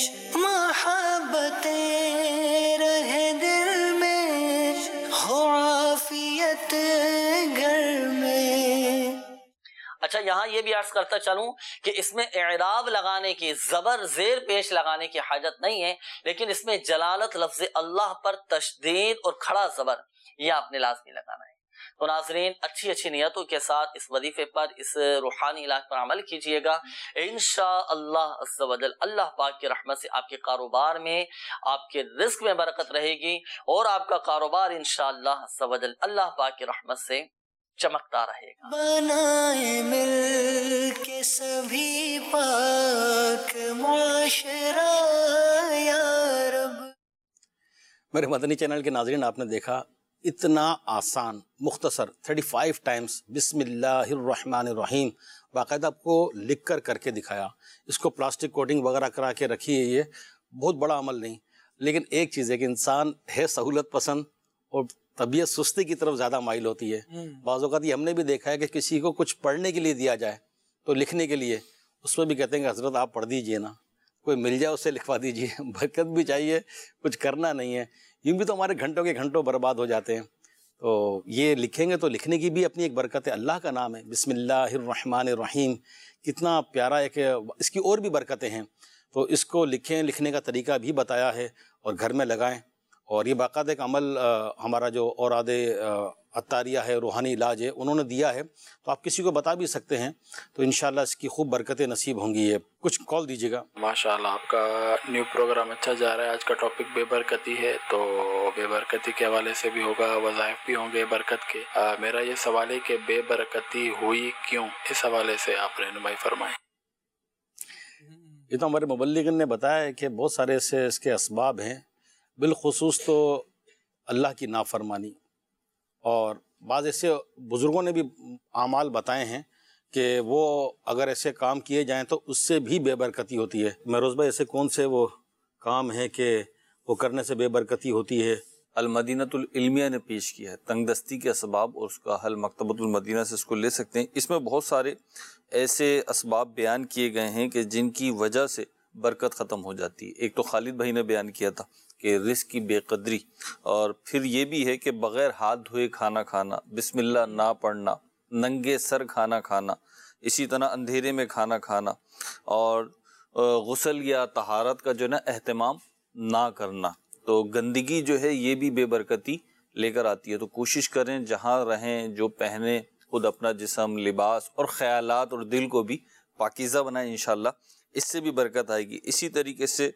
محبتیں رہے دل میں، ہو عافیت گھر میں۔ اچھا، یہاں یہ بھی عرض کرتا چلوں کہ اس میں اعراب لگانے کی، زبر زیر پیش لگانے کی حاجت نہیں ہے، لیکن اس میں جلالت لفظ اللہ پر تشدید اور کھڑا زبر، یہ آپ نے لازمی لگانا ہے۔ تو ناظرین، اچھی اچھی نیتوں کے ساتھ اس وظیفے پر، اس روحانی علاج پر عمل کیجئے گا۔ انشاءاللہ عز و جل اللہ پاک کی رحمت سے آپ کے کاروبار میں، آپ کے رزق میں برکت رہے گی، اور آپ کا کاروبار انشاءاللہ عز و جل اللہ پاک کی رحمت سے چمکتا رہے گا۔ بنائے مل کے سبھی پاک معاشرہ یا رب۔ میرے مدنی چینل کے ناظرین، آپ نے دیکھا اتنا آسان، مختصر پینتیس ٹائمز بسم اللہ الرحمن الرحیم باقاعدہ آپ کو لکھ کر کر کے دکھایا۔ اس کو پلاسٹک کوٹنگ وغیرہ کرا کے رکھی ہے، یہ بہت بڑا عمل نہیں، لیکن ایک چیز ہے کہ انسان ہے سہولت پسند، اور طبیعت سستی کی طرف زیادہ مائل ہوتی ہے. بعض اوقات یہ ہم نے بھی دیکھا ہے کہ کسی کو کچھ پڑھنے کے لیے دیا جائے تو لکھنے کے لیے اس میں بھی کہتے ہیں کہ حضرت آپ پڑھ دیجئے نا, کوئی مل جائے اس سے لکھوا دیجئے, برکت بھی چاہیے, کچھ کرنا نہیں ہے. یوں بھی تو ہمارے گھنٹوں کے گھنٹوں برباد ہو جاتے ہیں. تو یہ لکھیں گے تو لکھنے کی بھی اپنی ایک برکت ہے. اللہ کا نام ہے بسم اللہ الرحمن الرحیم, کتنا پیارا ہے کہ اس کی اور بھی برکتیں ہیں. تو اس کو لکھیں, لکھنے کا طریقہ بھی بتایا ہے اور گھر میں لگائیں. اور یہ باقاعدہ ایک عمل ہمارا جو اوراد عطاریہ ہے, روحانی علاج ہے, انہوں نے دیا ہے, تو آپ کسی کو بتا بھی سکتے ہیں, تو انشاءاللہ اس کی خوب برکتیں نصیب ہوں گی. یہ کچھ کال دیجیے گا. ماشاءاللہ آپ کا نیو پروگرام اچھا جا رہا ہے. آج کا ٹاپک بے برکتی ہے, تو بے برکتی کے حوالے سے بھی ہوگا, وظائف بھی ہوں گے برکت کے. آ, میرا یہ سوال ہے کہ بے برکتی ہوئی کیوں, اس حوالے سے آپ رہنمائی فرمائیں. یہ تو ہمارے مبلغین نے بتایا ہے کہ بہت سارے ایسے اس کے اسباب ہیں, بالخصوص تو اللہ کی نافرمانی. اور بعض ایسے بزرگوں نے بھی اعمال بتائے ہیں کہ وہ اگر ایسے کام کیے جائیں تو اس سے بھی بے برکتی ہوتی ہے. مہروز بھائی ایسے کون سے وہ کام ہیں کہ وہ کرنے سے بے برکتی ہوتی ہے؟ المدینۃ العلمیہ نے پیش کیا ہے تنگ دستی کے اسباب, اور اس کا حل مکتبۃ المدینہ سے اس کو لے سکتے ہیں. اس میں بہت سارے ایسے اسباب بیان کیے گئے ہیں کہ جن کی وجہ سے برکت ختم ہو جاتی ہے. ایک تو خالد بھائی نے بیان کیا تھا کہ رزق کی بے قدری, اور پھر یہ بھی ہے کہ بغیر ہاتھ دھوئے کھانا کھانا, بسم اللہ نہ پڑھنا, ننگے سر کھانا کھانا, اسی طرح اندھیرے میں کھانا کھانا, اور غسل یا طہارت کا جو ہے نا اہتمام نہ کرنا. تو گندگی جو ہے یہ بھی بے برکتی لے کر آتی ہے. تو کوشش کریں جہاں رہیں, جو پہنیں, خود اپنا جسم, لباس اور خیالات اور دل کو بھی پاکیزہ بنائیں, انشاءاللہ اس سے بھی برکت آئے گی. اسی طریقے سے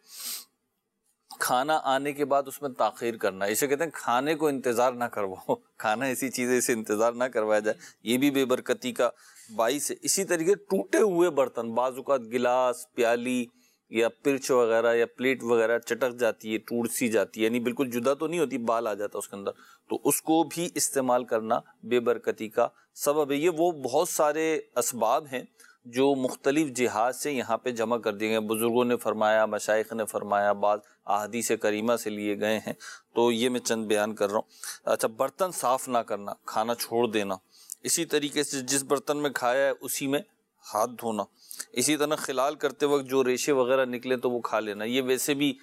کھانا آنے کے بعد اس میں تاخیر کرنا, اسے کہتے ہیں کھانے کو انتظار نہ کرواؤ, کھانا ایسی چیز ہے اسے انتظار نہ کروایا جائے, یہ بھی بے برکتی کا باعث ہے. اسی طریقے ٹوٹے ہوئے برتن, بعض اوقات گلاس, پیالی یا پرچ وغیرہ یا پلیٹ وغیرہ چٹک جاتی ہے, ٹوٹ سی جاتی ہے, یعنی بالکل جدا تو نہیں ہوتی, بال آ جاتا اس کے اندر, تو اس کو بھی استعمال کرنا بے برکتی کا سبب ہے. یہ وہ بہت سارے اسباب ہیں جو مختلف جہاد سے یہاں پہ جمع کر دیے گئے. بزرگوں نے فرمایا, مشائخ نے فرمایا, بعض احادیث کریمہ سے لیے گئے ہیں, تو یہ میں چند بیان کر رہا ہوں. اچھا, برتن صاف نہ کرنا, کھانا چھوڑ دینا. اسی طریقے سے جس برتن میں کھایا ہے اسی میں ہاتھ دھونا. اسی طرح خلال کرتے وقت جو ریشے وغیرہ نکلے تو وہ کھا لینا. یہ ویسے بھی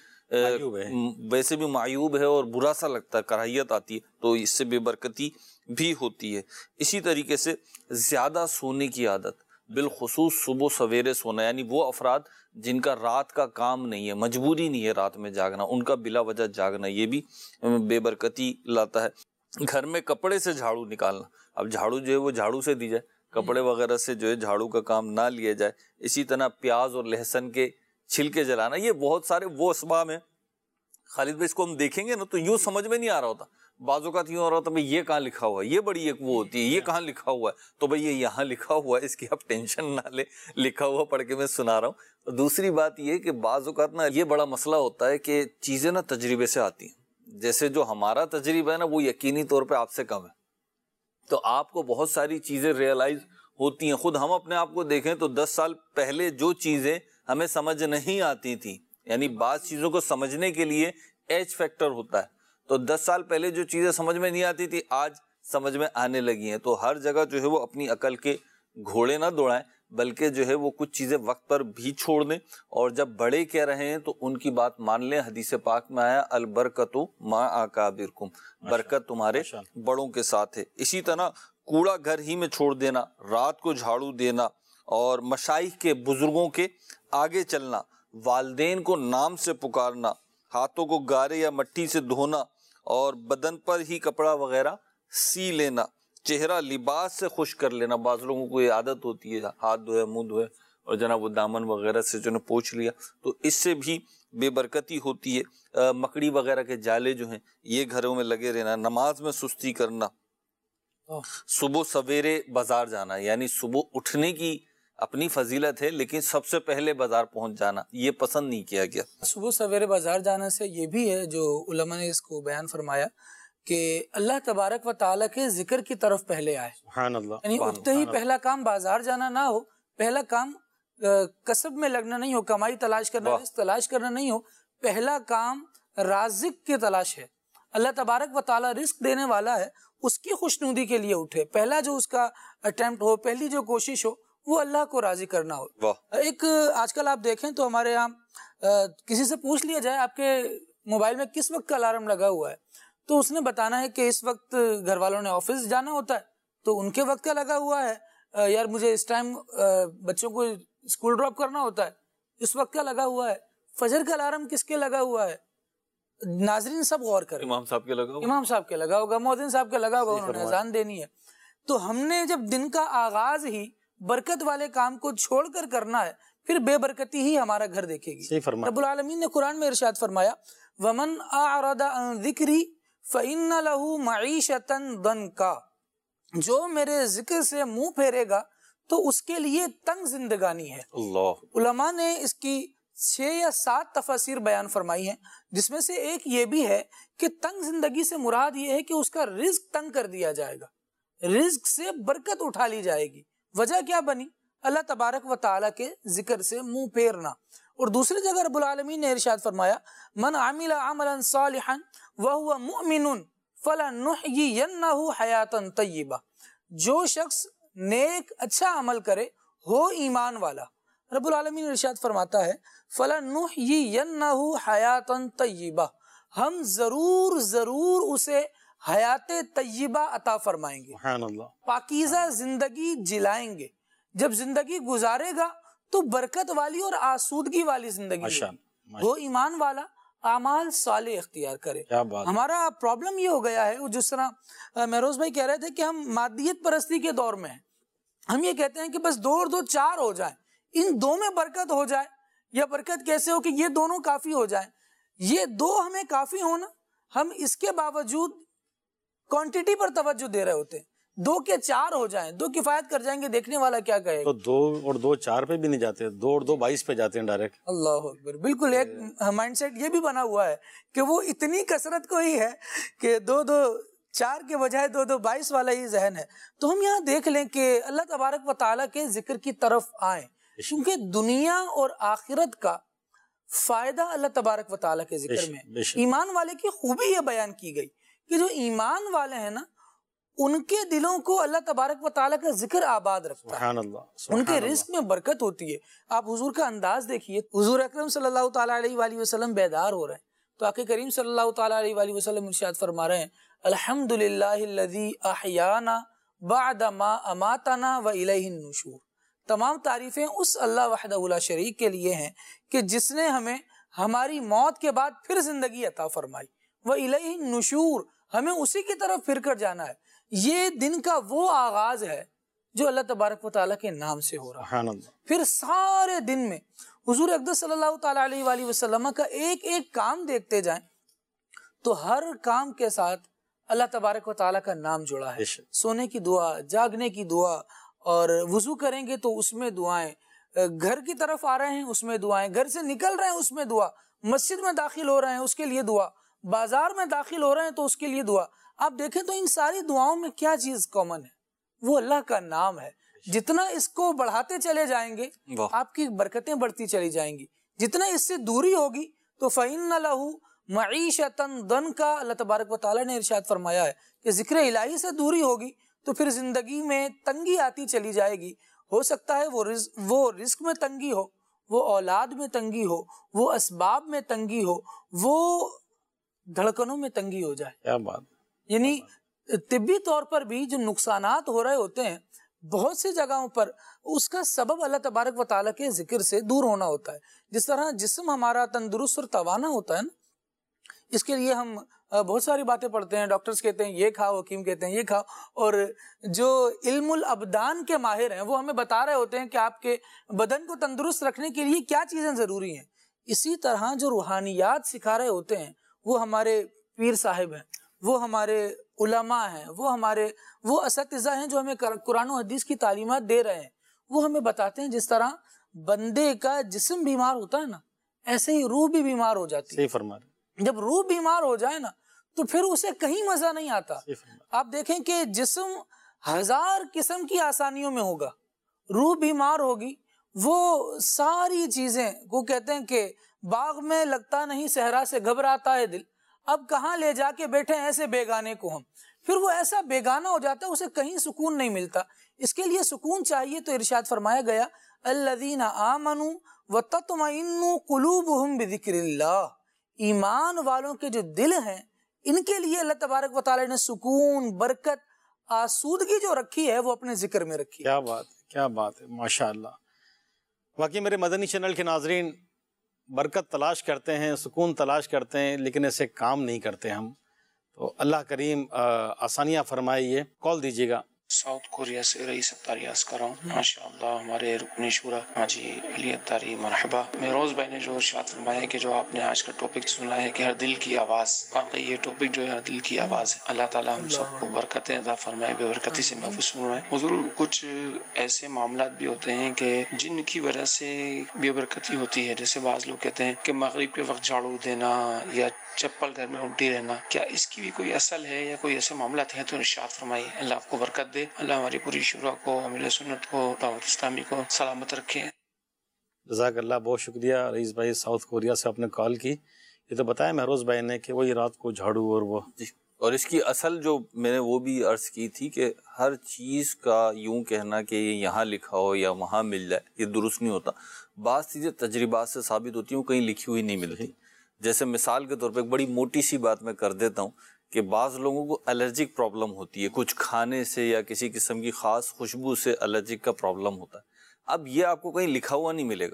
ویسے بھی معیوب ہے اور برا سا لگتا ہے, کراہیت آتی ہے, تو اس سے بے برکتی بھی ہوتی ہے. اسی طریقے سے زیادہ سونے کی عادت, بالخصوص صبح سویرے سونا, یعنی وہ افراد جن کا رات کا کام نہیں ہے, مجبوری نہیں ہے رات میں جاگنا, ان کا بلا وجہ جاگنا یہ بھی بے برکتی لاتا ہے. گھر میں کپڑے سے جھاڑو نکالنا, اب جھاڑو جو ہے وہ جھاڑو سے دی جائے, کپڑے وغیرہ سے جو ہے جھاڑو کا کام نہ لیا جائے. اسی طرح پیاز اور لہسن کے چھلکے جلانا, یہ بہت سارے وہ اسباب ہیں. خالد بھائی اس کو ہم دیکھیں گے نا تو یوں سمجھ میں نہیں آ رہا ہوتا, بعض اوقات یوں ہو رہا ہوتا بھائی یہ کہاں لکھا ہوا ہے, یہ بڑی ایک وہ ہوتی ہے, یہ کہاں لکھا ہوا ہے, تو بھائی یہ یہاں لکھا ہوا ہے, اس کی آپ ٹینشن نہ لے, لکھا ہوا پڑھ کے میں سنا رہا ہوں. دوسری بات یہ کہ بعض اوقات نا یہ بڑا مسئلہ ہوتا ہے کہ چیزیں نا تجربے سے آتی ہیں. جیسے جو ہمارا تجربہ ہے نا وہ یقینی طور پہ آپ سے کم ہے, تو آپ کو بہت ساری چیزیں ریئلائز ہوتی ہیں. خود ہم اپنے آپ کو دیکھیں تو دس سال پہلے جو چیزیں ہمیں سمجھ نہیں آتی تھی, یعنی بعض چیزوں کو سمجھنے کے لیے ایج فیکٹر ہوتا ہے, تو دس سال پہلے جو چیزیں سمجھ میں نہیں آتی تھی آج سمجھ میں آنے لگی ہیں. تو ہر جگہ جو ہے وہ اپنی عقل کے گھوڑے نہ دوڑائیں, بلکہ جو ہے وہ کچھ چیزیں وقت پر بھی چھوڑ دیں, اور جب بڑے کہہ رہے ہیں تو ان کی بات مان لیں. حدیث پاک میں آیا البرکت ما اکابرکم, برکت تمہارے بڑوں کے ساتھ ہے. اسی طرح کوڑا گھر ہی میں چھوڑ دینا, رات کو جھاڑو دینا, اور مشائخ کے بزرگوں کے آگے چلنا, والدین کو نام سے پکارنا, ہاتھوں کو گارے یا مٹی سے دھونا, اور بدن پر ہی کپڑا وغیرہ سی لینا, چہرہ لباس سے خشک کر لینا. بعض لوگوں کو یہ عادت ہوتی ہے ہاتھ دھوئے, منہ دھوئے اور جناب وہ دامن وغیرہ سے جو نے پوچھ لیا, تو اس سے بھی بے برکتی ہوتی ہے. مکڑی وغیرہ کے جالے جو ہیں یہ گھروں میں لگے رہنا. نماز میں سستی کرنا, صبح سویرے بازار جانا, یعنی صبح اٹھنے کی اپنی فضیلت ہے لیکن سب سے پہلے بازار پہنچ جانا یہ پسند نہیں کیا گیا. صبح سویرے بازار جانے سے یہ بھی ہے جو علماء نے اس کو بیان فرمایا کہ اللہ تبارک و تعالیٰ کے ذکر کی طرف پہلے آئے. سبحان اللہ. یعنی اٹھتے ہی پہلا کام بازار جانا نہ ہو, پہلا کام کسب میں لگنا نہیں ہو, کمائی تلاش کرنا, رزق تلاش کرنا نہیں ہو, پہلا کام رازق کی تلاش ہے. اللہ تبارک و تعالیٰ رزق دینے والا ہے، اس کی خوشنودی کے لیے اٹھے، پہلا جو اس کا اٹیمپٹ ہو، پہلی جو کوشش ہو وہ اللہ کو راضی کرنا ہو۔ ایک آج کل آپ دیکھیں تو ہمارے یہاں کسی سے پوچھ لیا جائے آپ کے موبائل میں کس وقت کا الارم لگا ہوا ہے، تو اس نے بتانا ہے کہ اس وقت گھر والوں نے آفس جانا ہوتا ہے تو ان کے وقت کا لگا ہوا ہے، یار مجھے اس ٹائم بچوں کو اسکول ڈراپ کرنا ہوتا ہے اس وقت کا لگا ہوا ہے۔ فجر کا الارم کس کے لگا ہوا ہے؟ ناظرین سب غور کریں، امام صاحب کے لگا ہوگا، امام صاحب کے لگا ہوگا، مؤذن صاحب کے لگا ہوگا، انہوں نے اذان دینی ہے۔ تو ہم نے جب دن کا آغاز ہی برکت والے کام کو چھوڑ کر کرنا ہے، پھر بے برکتی ہی ہمارا گھر دیکھے گی۔ رب العالمین نے قرآن میں ارشاد فرمایا وَمَنْ أَعْرَضَ عَنْ ذِكْرِي فَإِنَّ لَهُ مَعِيشَةً ضَنْكَ، جو میرے ذکر سے منہ پھیرے گا تو اس کے لیے تنگ زندگانی ہے۔ اللہ، علماء نے اس کی چھ یا سات تفاسیر بیان فرمائی ہیں، جس میں سے ایک یہ بھی ہے کہ تنگ زندگی سے مراد یہ ہے کہ اس کا رزق تنگ کر دیا جائے گا، رزق سے برکت اٹھا لی جائے گی۔ وجہ کیا بنی؟ اللہ تبارک و تعالیٰ کے ذکر سے منہ پھیرنا۔ اور دوسری جگہ رب العالمین نے ارشاد فرمایا من عمل عملا صالحا وهو مؤمن فلنحيينه حیاتا طیبہ، جو شخص نیک اچھا عمل کرے ہو ایمان والا، رب العالمین ارشاد فرماتا ہے فَلَنُحْيِيَنَّهُ حَيَاتًا طَيِّبَةً، ہم ضرور ضرور اسے حیات طیبہ عطا فرمائیں گے، سبحان اللہ، پاکیزہ زندگی جلائیں گے۔ جب زندگی گزارے گا تو برکت والی اور آسودگی والی زندگی وہ ایمان والا اعمال صالح اختیار کرے۔ ہمارا پرابلم یہ ہو گیا ہے، جس طرح مہروز بھائی کہہ رہے تھے کہ ہم مادیت پرستی کے دور میں ہیں، ہم یہ کہتے ہیں کہ بس دو اور دو چار ہو جائیں، ان دو میں برکت ہو جائے، یا برکت کیسے ہو کہ یہ دونوں کافی ہو جائیں، یہ دو ہمیں کافی ہونا، ہم اس کے باوجود کوانٹٹی پر توجہ دے رہے ہوتے ہیں، دو کے چار ہو جائیں، دو کفایت کر جائیں گے، دیکھنے والا کیا کہے گا؟ تو دو اور دو چار پہ بھی نہیں جاتے، دو اور دو بائیس پہ جاتے ہیں ڈائریکٹ۔ اللہ اکبر، بالکل ایک مائنڈ سیٹ یہ بھی بنا ہوا ہے کہ وہ اتنی کثرت کو ہی ہے کہ دو دو چار کے بجائے دو دو بائیس والا ہی ذہن ہے۔ تو ہم یہاں دیکھ لیں کہ اللہ تبارک و تعالیٰ کے ذکر کی طرف آئیں، کیونکہ دنیا اور آخرت کا فائدہ اللہ تبارک و تعالیٰ کے ذکر میں۔ ایمان والے کی خوبی یہ بیان کی گئی کہ جو ایمان والے ہیں نا، ان کے دلوں کو اللہ تبارک و تعالیٰ کا ذکر آباد رکھتا ہے، سبحان اللہ، ان کے رزق میں برکت ہوتی ہے۔ آپ حضور کا انداز دیکھیے، حضور اکرم صلی اللہ تعالیٰ علیہ وآلہ وسلم بیدار ہو رہے ہیں تو آقا کریم صلی اللہ تعالیٰ علیہ وآلہ وسلم ارشاد فرما رہے ہیں الحمدللہ الذی احیانا بعد ما اماتنا والیہ النشور، تمام تعریفیں اس اللہ وحدہ لا شریک کے لیے ہیں کہ جس نے ہمیں ہماری موت کے بعد پھر زندگی عطا فرمائی، والیہ النشور، ہمیں اسی کی طرف پھر کر جانا ہے۔ یہ دن کا وہ آغاز ہے جو اللہ تبارک و تعالیٰ کے نام سے ہو رہا ہے، پھر سارے دن میں حضور اقدس صلی اللہ تعالیٰ علیہ وآلہ وسلم کا ایک ایک کام دیکھتے جائیں تو ہر کام کے ساتھ اللہ تبارک و تعالیٰ کا نام جڑا ہے۔ سونے کی دعا، جاگنے کی دعا، اور وضو کریں گے تو اس میں دعائیں، گھر کی طرف آ رہے ہیں اس میں دعائیں، گھر سے نکل رہے ہیں اس میں دعا، مسجد میں داخل ہو رہے ہیں اس کے لیے دعا، بازار میں داخل ہو رہے ہیں تو اس کے لیے دعا۔ آپ دیکھیں تو ان ساری دعاؤں میں کیا چیز کامن ہے؟ وہ اللہ کا نام ہے۔ جتنا اس کو بڑھاتے چلے جائیں گے آپ کی برکتیں بڑھتی چلی جائیں گی، جتنا اس سے دوری ہوگی تو فَإِنَّ لَهُ مَعِيشَةً ضَنْكَ، اللہ تبارک و تعالیٰ نے ارشاد فرمایا ہے کہ ذکر الہی سے دوری ہوگی تو پھر زندگی میں تنگی آتی چلی جائے گی۔ ہو سکتا ہے وہ رزق وہ رزق میں تنگی ہو، وہ اولاد میں تنگی ہو، وہ اسباب میں تنگی ہو، وہ دھڑکنوں میں تنگی ہو جائے۔ کیا بات، یعنی طبی طور پر بھی جو نقصانات ہو رہے ہوتے ہیں بہت سی جگہوں پر، اس کا سبب اللہ تبارک و تعالیٰ کے ذکر سے دور ہونا ہوتا ہے۔ جس طرح جسم ہمارا تندرست اور توانا ہوتا ہے نا، اس کے لیے ہم بہت ساری باتیں پڑھتے ہیں، ڈاکٹرز کہتے ہیں یہ کھاؤ، حکیم کہتے ہیں یہ کھاؤ، اور جو علم الابدان کے ماہر ہیں وہ ہمیں بتا رہے ہوتے ہیں کہ آپ کے بدن کو تندرست رکھنے کے لیے کیا چیزیں ضروری ہیں۔ اسی طرح جو روحانیات سکھا رہے ہوتے ہیں وہ ہمارے پیر صاحب ہیں، وہ ہمارے علماء ہیں، وہ ہمارے وہ اساتذہ ہیں جو ہمیں قرآن و حدیث کی تعلیمات دے رہے ہیں۔ وہ ہمیں بتاتے ہیں جس طرح بندے کا جسم بیمار ہوتا ہے نا، ایسے ہی روح بھی بیمار ہو جاتی ہے۔ صحیح فرما رہے ہیں۔ جب روح بیمار ہو جائے نا تو پھر اسے کہیں مزہ نہیں آتا۔ آپ دیکھیں کہ جسم ہزار قسم کی آسانیوں میں ہوگا، روح بیمار ہوگی، وہ ساری چیزیں، وہ کہتے ہیں کہ باغ میں لگتا نہیں صحرا سے گھبراتا ہے دل۔ اب کہاں لے جا کے بیٹھے ایسے بیگانے کو ہم. پھر وہ ایسا بیگانہ ہو جاتا ہے, اسے کہیں سکون نہیں ملتا. اس کے لیے سکون چاہیے تو ارشاد فرمایا گیا الذین آمنوا وتطمئن قلوبہم بذکر اللہ, ایمان والوں کے جو دل ہیں ان کے لیے اللہ تبارک و تعالی نے سکون, برکت, آسودگی جو رکھی ہے وہ اپنے ذکر میں رکھی. کیا بات ہے, کیا بات ہے, ماشاءاللہ. واقعی میرے مدنی چینل کے ناظرین برکت تلاش کرتے ہیں, سکون تلاش کرتے ہیں, لیکن ایسے کام نہیں کرتے ہم. تو اللہ کریم آسانیاں فرمائیے. کال دیجیے گا. ساؤتھ کوریا سے رئیس اتاری عرض کر رہا ہوں. ماشاء اللہ ہمارے رکن شورا حاجی علی اتاری مرحبا. مہروز بھائی نے جو ارشاد فرمایا کہ جو آپ نے آج کا ٹاپک سنا ہے کہ ہر دل کی آواز, واقعی یہ ٹاپک جو ہے ہر دل کی آواز ہے. اللہ تعالیٰ ہم سب کو برکتیں عطا فرمائے, بے برکتی سے محفوظ فرمائے. حضور کچھ ایسے معاملات بھی ہوتے ہیں کہ جن کی وجہ سے بے برکتی ہوتی ہے. جیسے بعض لوگ کہتے ہیں کہ مغرب کے وقت جھاڑو دینا یا چپل گھر میں الٹی رہنا, کیا اس کی بھی کوئی اصل ہے یا کوئی ایسے معاملات ہیں تو ارشاد فرمائیے. اللہ آپ کو برکت دے, اللہ ہماری پوری شورا کو, اہل سنت کو, دعوت اسلامی کو سلامت رکھے. جزاک اللہ, بہت شکریہ رئیس بھائی ساؤتھ کوریا سے آپ نے کال کی. یہ تو بتایا مہروز بھائی نے کہ وہی رات کو جھاڑو اور وہ جی. اور اس کی اصل جو میں نے وہ بھی عرض کی تھی کہ ہر چیز کا یوں کہنا کہ یہ یہاں لکھا ہو یا وہاں مل جائے یہ درست نہیں ہوتا. بعض چیزیں تجربات سے ثابت ہوتی ہیں, کہیں لکھی ہوئی نہیں ملتی. جیسے مثال کے طور پہ ایک بڑی موٹی سی بات میں کر دیتا ہوں کہ بعض لوگوں کو الرجک پرابلم ہوتی ہے, کچھ کھانے سے یا کسی قسم کی خاص خوشبو سے الرجک کا پرابلم ہوتا ہے. اب یہ آپ کو کہیں لکھا ہوا نہیں ملے گا.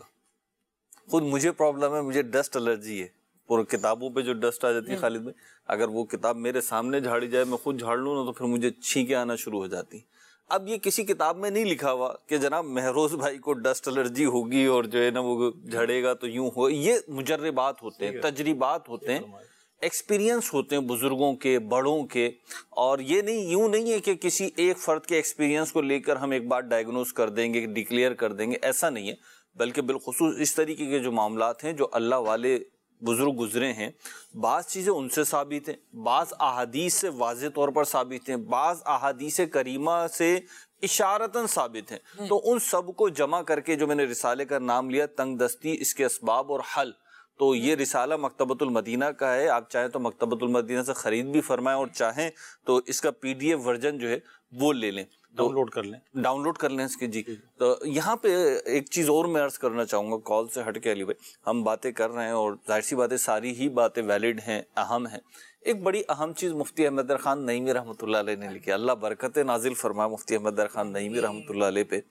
خود مجھے پرابلم ہے, مجھے ڈسٹ الرجی ہے. پورے کتابوں پہ جو ڈسٹ آ جاتی ہے خالد میں, اگر وہ کتاب میرے سامنے جھاڑی جائے, میں خود جھاڑ لوں نا, تو پھر مجھے چھینکیں آنا شروع ہو جاتی. اب یہ کسی کتاب میں نہیں لکھا ہوا کہ جناب مہروز بھائی کو ڈسٹ الرجی ہوگی اور جو ہے نا وہ جھڑے گا تو یوں ہو. یہ مجربات ہوتے ہیں, تجربات ہوتے ہیں, ایکسپیرینس ہوتے ہیں بزرگوں کے, بڑوں کے. اور یہ نہیں, یوں نہیں ہے کہ کسی ایک فرد کے ایکسپیرینس کو لے کر ہم ایک بات ڈائگنوز کر دیں گے, ڈکلیئر کر دیں گے, ایسا نہیں ہے. بلکہ بالخصوص اس طریقے کے جو معاملات ہیں جو اللہ والے بزرگ گزرے ہیں, بعض چیزیں ان سے ثابت ہیں, بعض احادیث سے واضح طور پر ثابت ہیں, بعض احادیث کریمہ سے اشارتاً ثابت ہیں. تو ان سب کو جمع کر کے جو میں نے رسالے کا نام لیا تنگ دستی, اس کے اسباب اور حل, تو یہ رسالہ مکتبۃ المدینہ کا ہے. آپ چاہیں تو مکتبۃ المدینہ سے خرید بھی فرمائیں, اور چاہیں تو اس کا پی ڈی ایف ورژن جو ہے وہ لے لیں, ڈاؤن لوڈ کر لیں ڈاؤن لوڈ کر لیں اس کے. جی, تو یہاں پہ ایک چیز اور میں عرض کرنا چاہوں گا کال سے ہٹ کے. علی بھائی, ہم باتیں کر رہے ہیں اور ظاہر سی باتیں ساری ہی باتیں ویلڈ ہیں, اہم ہیں. ایک بڑی اہم چیز مفتی احمد در خان نعیمی رحمۃ اللہ علیہ نے لکھی, اللہ برکت نازل فرمائے مفتی احمد در خان نعیمی رحمۃ اللہ علیہ پہ.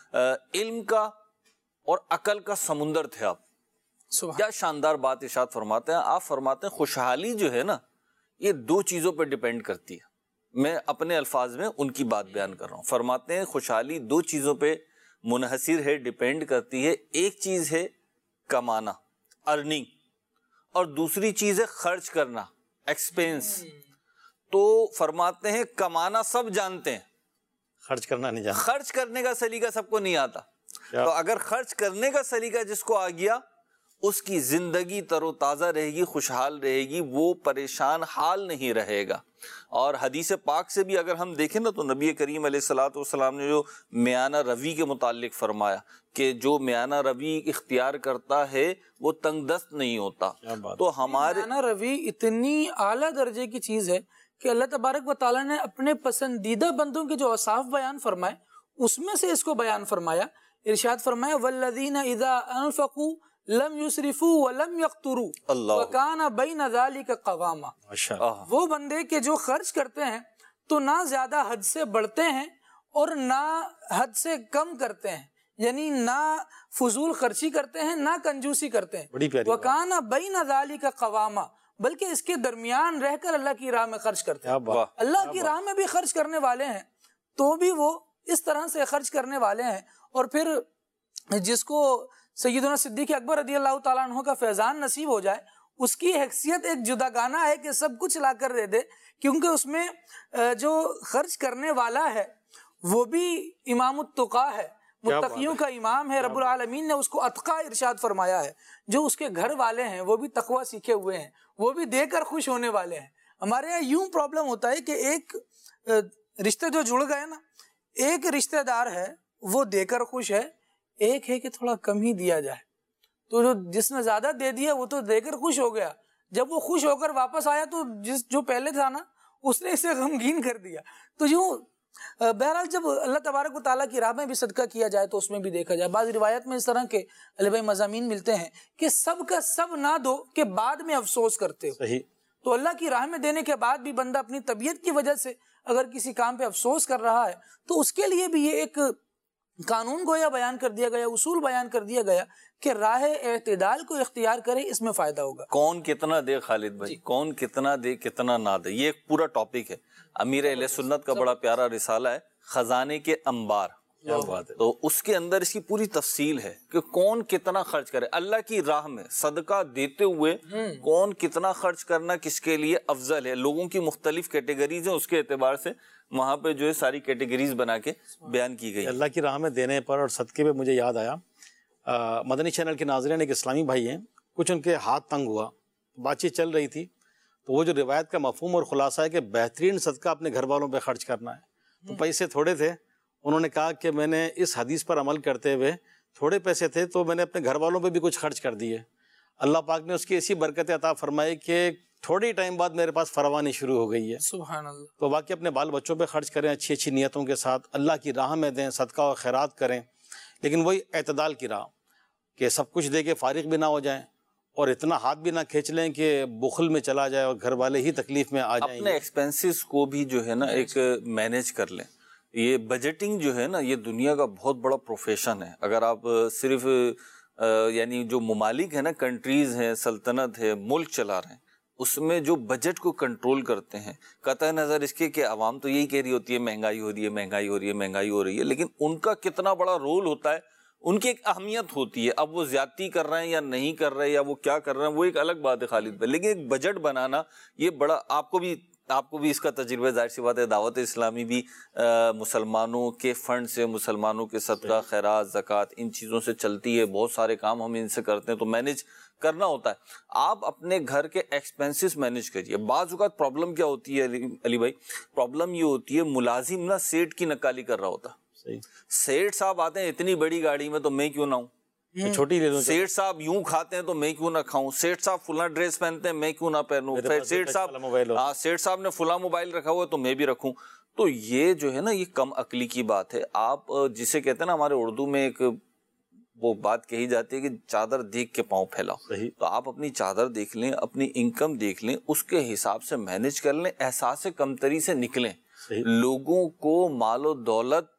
علم کا اور عقل کا سمندر تھے آپ. کیا شاندار بات ارشاد فرماتے ہیں. آپ فرماتے ہیں خوشحالی جو ہے نا یہ دو چیزوں پہ ڈیپینڈ کرتی ہے. میں اپنے الفاظ میں ان کی بات بیان کر رہا ہوں. فرماتے ہیں خوشحالی دو چیزوں پہ منحصر ہے, ڈیپینڈ کرتی ہے. ایک چیز ہے کمانا, ارننگ, اور دوسری چیز ہے خرچ کرنا, ایکسپینس. تو فرماتے ہیں کمانا سب جانتے ہیں, خرچ کرنا نہیں جانتے. خرچ کرنے کا سلیقہ سب کو نہیں آتا. تو اگر خرچ کرنے کا سلیقہ جس کو آ گیا اس کی زندگی تر و تازہ رہے گی, خوشحال رہے گی, وہ پریشان حال نہیں رہے گا. اور حدیث پاک سے بھی اگر ہم دیکھیں نا تو نبی کریم علیہ الصلوۃ والسلام نے جو میانہ روی کے متعلق فرمایا کہ جو میانہ روی اختیار کرتا ہے وہ تنگ دست نہیں ہوتا. تو ہمارے میانہ روی اتنی اعلیٰ درجے کی چیز ہے کہ اللہ تبارک و تعالیٰ نے اپنے پسندیدہ بندوں کے جو اوصاف بیان فرمائے اس میں سے اس کو بیان فرمایا. ارشاد فرمایا والذین اذا انفقوا لم یسرفوا ولم یقتروا وکان بین ذلک قواما. وہ بندے کے جو خرچ کرتے ہیں تو نہ زیادہ حد سے بڑھتے ہیں اور نہ حد سے کم کرتے ہیں, یعنی نہ فضول خرچی کرتے ہیں نہ کنجوسی کرتے ہیں. وکان بین ذلک قواما, بلکہ اس کے درمیان رہ کر اللہ کی راہ میں خرچ کرتے ہیں. اللہ کی راہ میں بھی خرچ کرنے والے ہیں تو بھی وہ اس طرح سے خرچ کرنے والے ہیں. اور پھر جس کو سیدنا صدیق اکبر رضی اللہ تعالیٰ عنہ کا فیضان نصیب ہو جائے اس کی حیثیت ایک جداگانہ ہے کہ سب کچھ لا کر دے دے, کیونکہ اس میں جو خرچ کرنے والا ہے وہ بھی امام التقا ہے, متقیوں کا امام ہے. رب العالمین نے اس کو اتقا ارشاد فرمایا ہے. جو اس کے گھر والے ہیں وہ بھی تقوی سیکھے ہوئے ہیں, وہ بھی دے کر خوش ہونے والے ہیں. ہمارے یہاں یوں پرابلم ہوتا ہے کہ ایک رشتے جو جڑ گئے نا, ایک رشتہ دار ہے وہ دے کر خوش ہے, ایک ہے کہ تھوڑا کم ہی دیا جائے. تو جو جس نے زیادہ دے دیا وہ تو دے کر خوش ہو گیا, جب وہ خوش ہو کر واپس آیا تو جس جو پہلے تھا نا اس نے اسے غمگین کر دیا. تو یوں بہرحال جب اللہ تبارک و تعالیٰ کی راہ میں بھی صدقہ کیا جائے تو اس میں بھی دیکھا جائے. بعض روایت میں اس طرح کے علی بھائی مضامین ملتے ہیں کہ سب کا سب نہ دو کہ بعد میں افسوس کرتے ہو. صحیح. تو اللہ کی راہ میں دینے کے بعد بھی بندہ اپنی طبیعت کی وجہ سے اگر کسی کام پہ افسوس کر رہا ہے تو اس کے لیے بھی یہ ایک قانون گویا بیان کر دیا گیا, اصول بیان کر دیا گیا کہ راہ اعتدال کو اختیار کرے, اس میں فائدہ ہوگا. کون کتنا دے خالد بھائی, کون کتنا دے کتنا نہ دے, یہ ایک پورا ٹاپک ہے. امیر اہل سنت کا بڑا پیارا رسالہ ہے خزانے کے انبار, تو اس کے اندر اس کی پوری تفصیل ہے کہ کون کتنا خرچ کرے اللہ کی راہ میں. صدقہ دیتے ہوئے کون کتنا خرچ کرنا کس کے لیے افضل ہے. لوگوں کی مختلف کیٹیگریز ہیں, اس کے اعتبار سے وہاں پہ جو ہے ساری کیٹیگریز بنا کے بیان کی گئی. اللہ کی راہ میں دینے پر اور صدقے پہ مجھے یاد آیا, مدنی چینل کے ناظرین ایک اسلامی بھائی ہیں, کچھ ان کے ہاتھ تنگ ہوا, بات چیت چل رہی تھی, تو وہ جو روایت کا مفہوم اور خلاصہ ہے کہ بہترین صدقہ اپنے گھر والوں پہ خرچ کرنا ہے. تو پیسے تھوڑے تھے, انہوں نے کہا کہ میں نے اس حدیث پر عمل کرتے ہوئے, تھوڑے پیسے تھے تو میں نے اپنے گھر والوں پہ بھی کچھ خرچ کر دیے. اللہ پاک نے اس کی ایسی برکت عطا فرمائی کہ تھوڑے ٹائم بعد میرے پاس فراوانی شروع ہو گئی ہے. سبحان اللہ. تو واقعی اپنے بال بچوں پہ خرچ کریں اچھی اچھی نیتوں کے ساتھ, اللہ کی راہ میں دیں, صدقہ و خیرات کریں, لیکن وہی اعتدال کی راہ کہ سب کچھ دے کے فارغ بھی نہ ہو جائیں اور اتنا ہاتھ بھی نہ کھینچ لیں کہ بخل میں چلا جائے اور گھر والے ہی تکلیف میں آ جائیں. اپنے ایکسپینسز کو بھی جو ہے نا ایک مینیج کر لیں. یہ بجٹنگ جو ہے نا یہ دنیا کا بہت بڑا پروفیشن ہے. اگر آپ صرف یعنی جو ممالک ہیں نا, کنٹریز ہیں, سلطنت ہے, ملک چلا رہے ہیں, اس میں جو بجٹ کو کنٹرول کرتے ہیں, قطع نظر اس کے کہ عوام تو یہی کہہ رہی ہوتی ہے مہنگائی ہو رہی ہے مہنگائی ہو رہی ہے مہنگائی ہو رہی ہے, لیکن ان کا کتنا بڑا رول ہوتا ہے, ان کی ایک اہمیت ہوتی ہے. اب وہ زیادتی کر رہے ہیں یا نہیں کر رہے یا وہ کیا کر رہے ہیں وہ ایک الگ بات ہے خالد بھائی, لیکن ایک بجٹ بنانا یہ بڑا, آپ کو بھی آپ کو بھی اس کا تجربہ, ظاہر سی بات ہے دعوت اسلامی بھی مسلمانوں کے فنڈ سے, مسلمانوں کے صدقہ خیرات زکوٰۃ ان چیزوں سے چلتی ہے. بہت سارے کام ہم ان سے کرتے ہیں تو مینیج کرنا ہوتا ہے. آپ اپنے گھر کے ایکسپینسز مینیج کریے. بعض اوقات پرابلم کیا ہوتی ہے علی بھائی, پرابلم یہ ہوتی ہے ملازم نا سیٹ کی نکالی کر رہا ہوتا. سیٹ صاحب آتے ہیں اتنی بڑی گاڑی میں تو میں کیوں نہ ہوں, چھوٹی لے لوں. سیٹ صاحب یوں کھاتے ہیں تو میں کیوں نہ کھاؤں, سیٹ صاحب فلاں ڈریس پہنتے ہیں میں کیوں نہ پہنوں, سیٹ صاحب ہاں سیٹ صاحب نے فلاں موبائل رکھا ہوا ہے تو میں بھی رکھوں. تو یہ جو ہے نا یہ کم عقلی کی بات ہے. آپ جسے کہتے ہیں نا ہمارے اردو میں ایک وہ بات کہی جاتی ہے کہ چادر دیکھ کے پاؤں پھیلاؤ. تو آپ اپنی چادر دیکھ لیں, اپنی انکم دیکھ لیں, اس کے حساب سے مینیج کر لیں, احساس کمتری سے نکلیں. لوگوں کو مال و دولت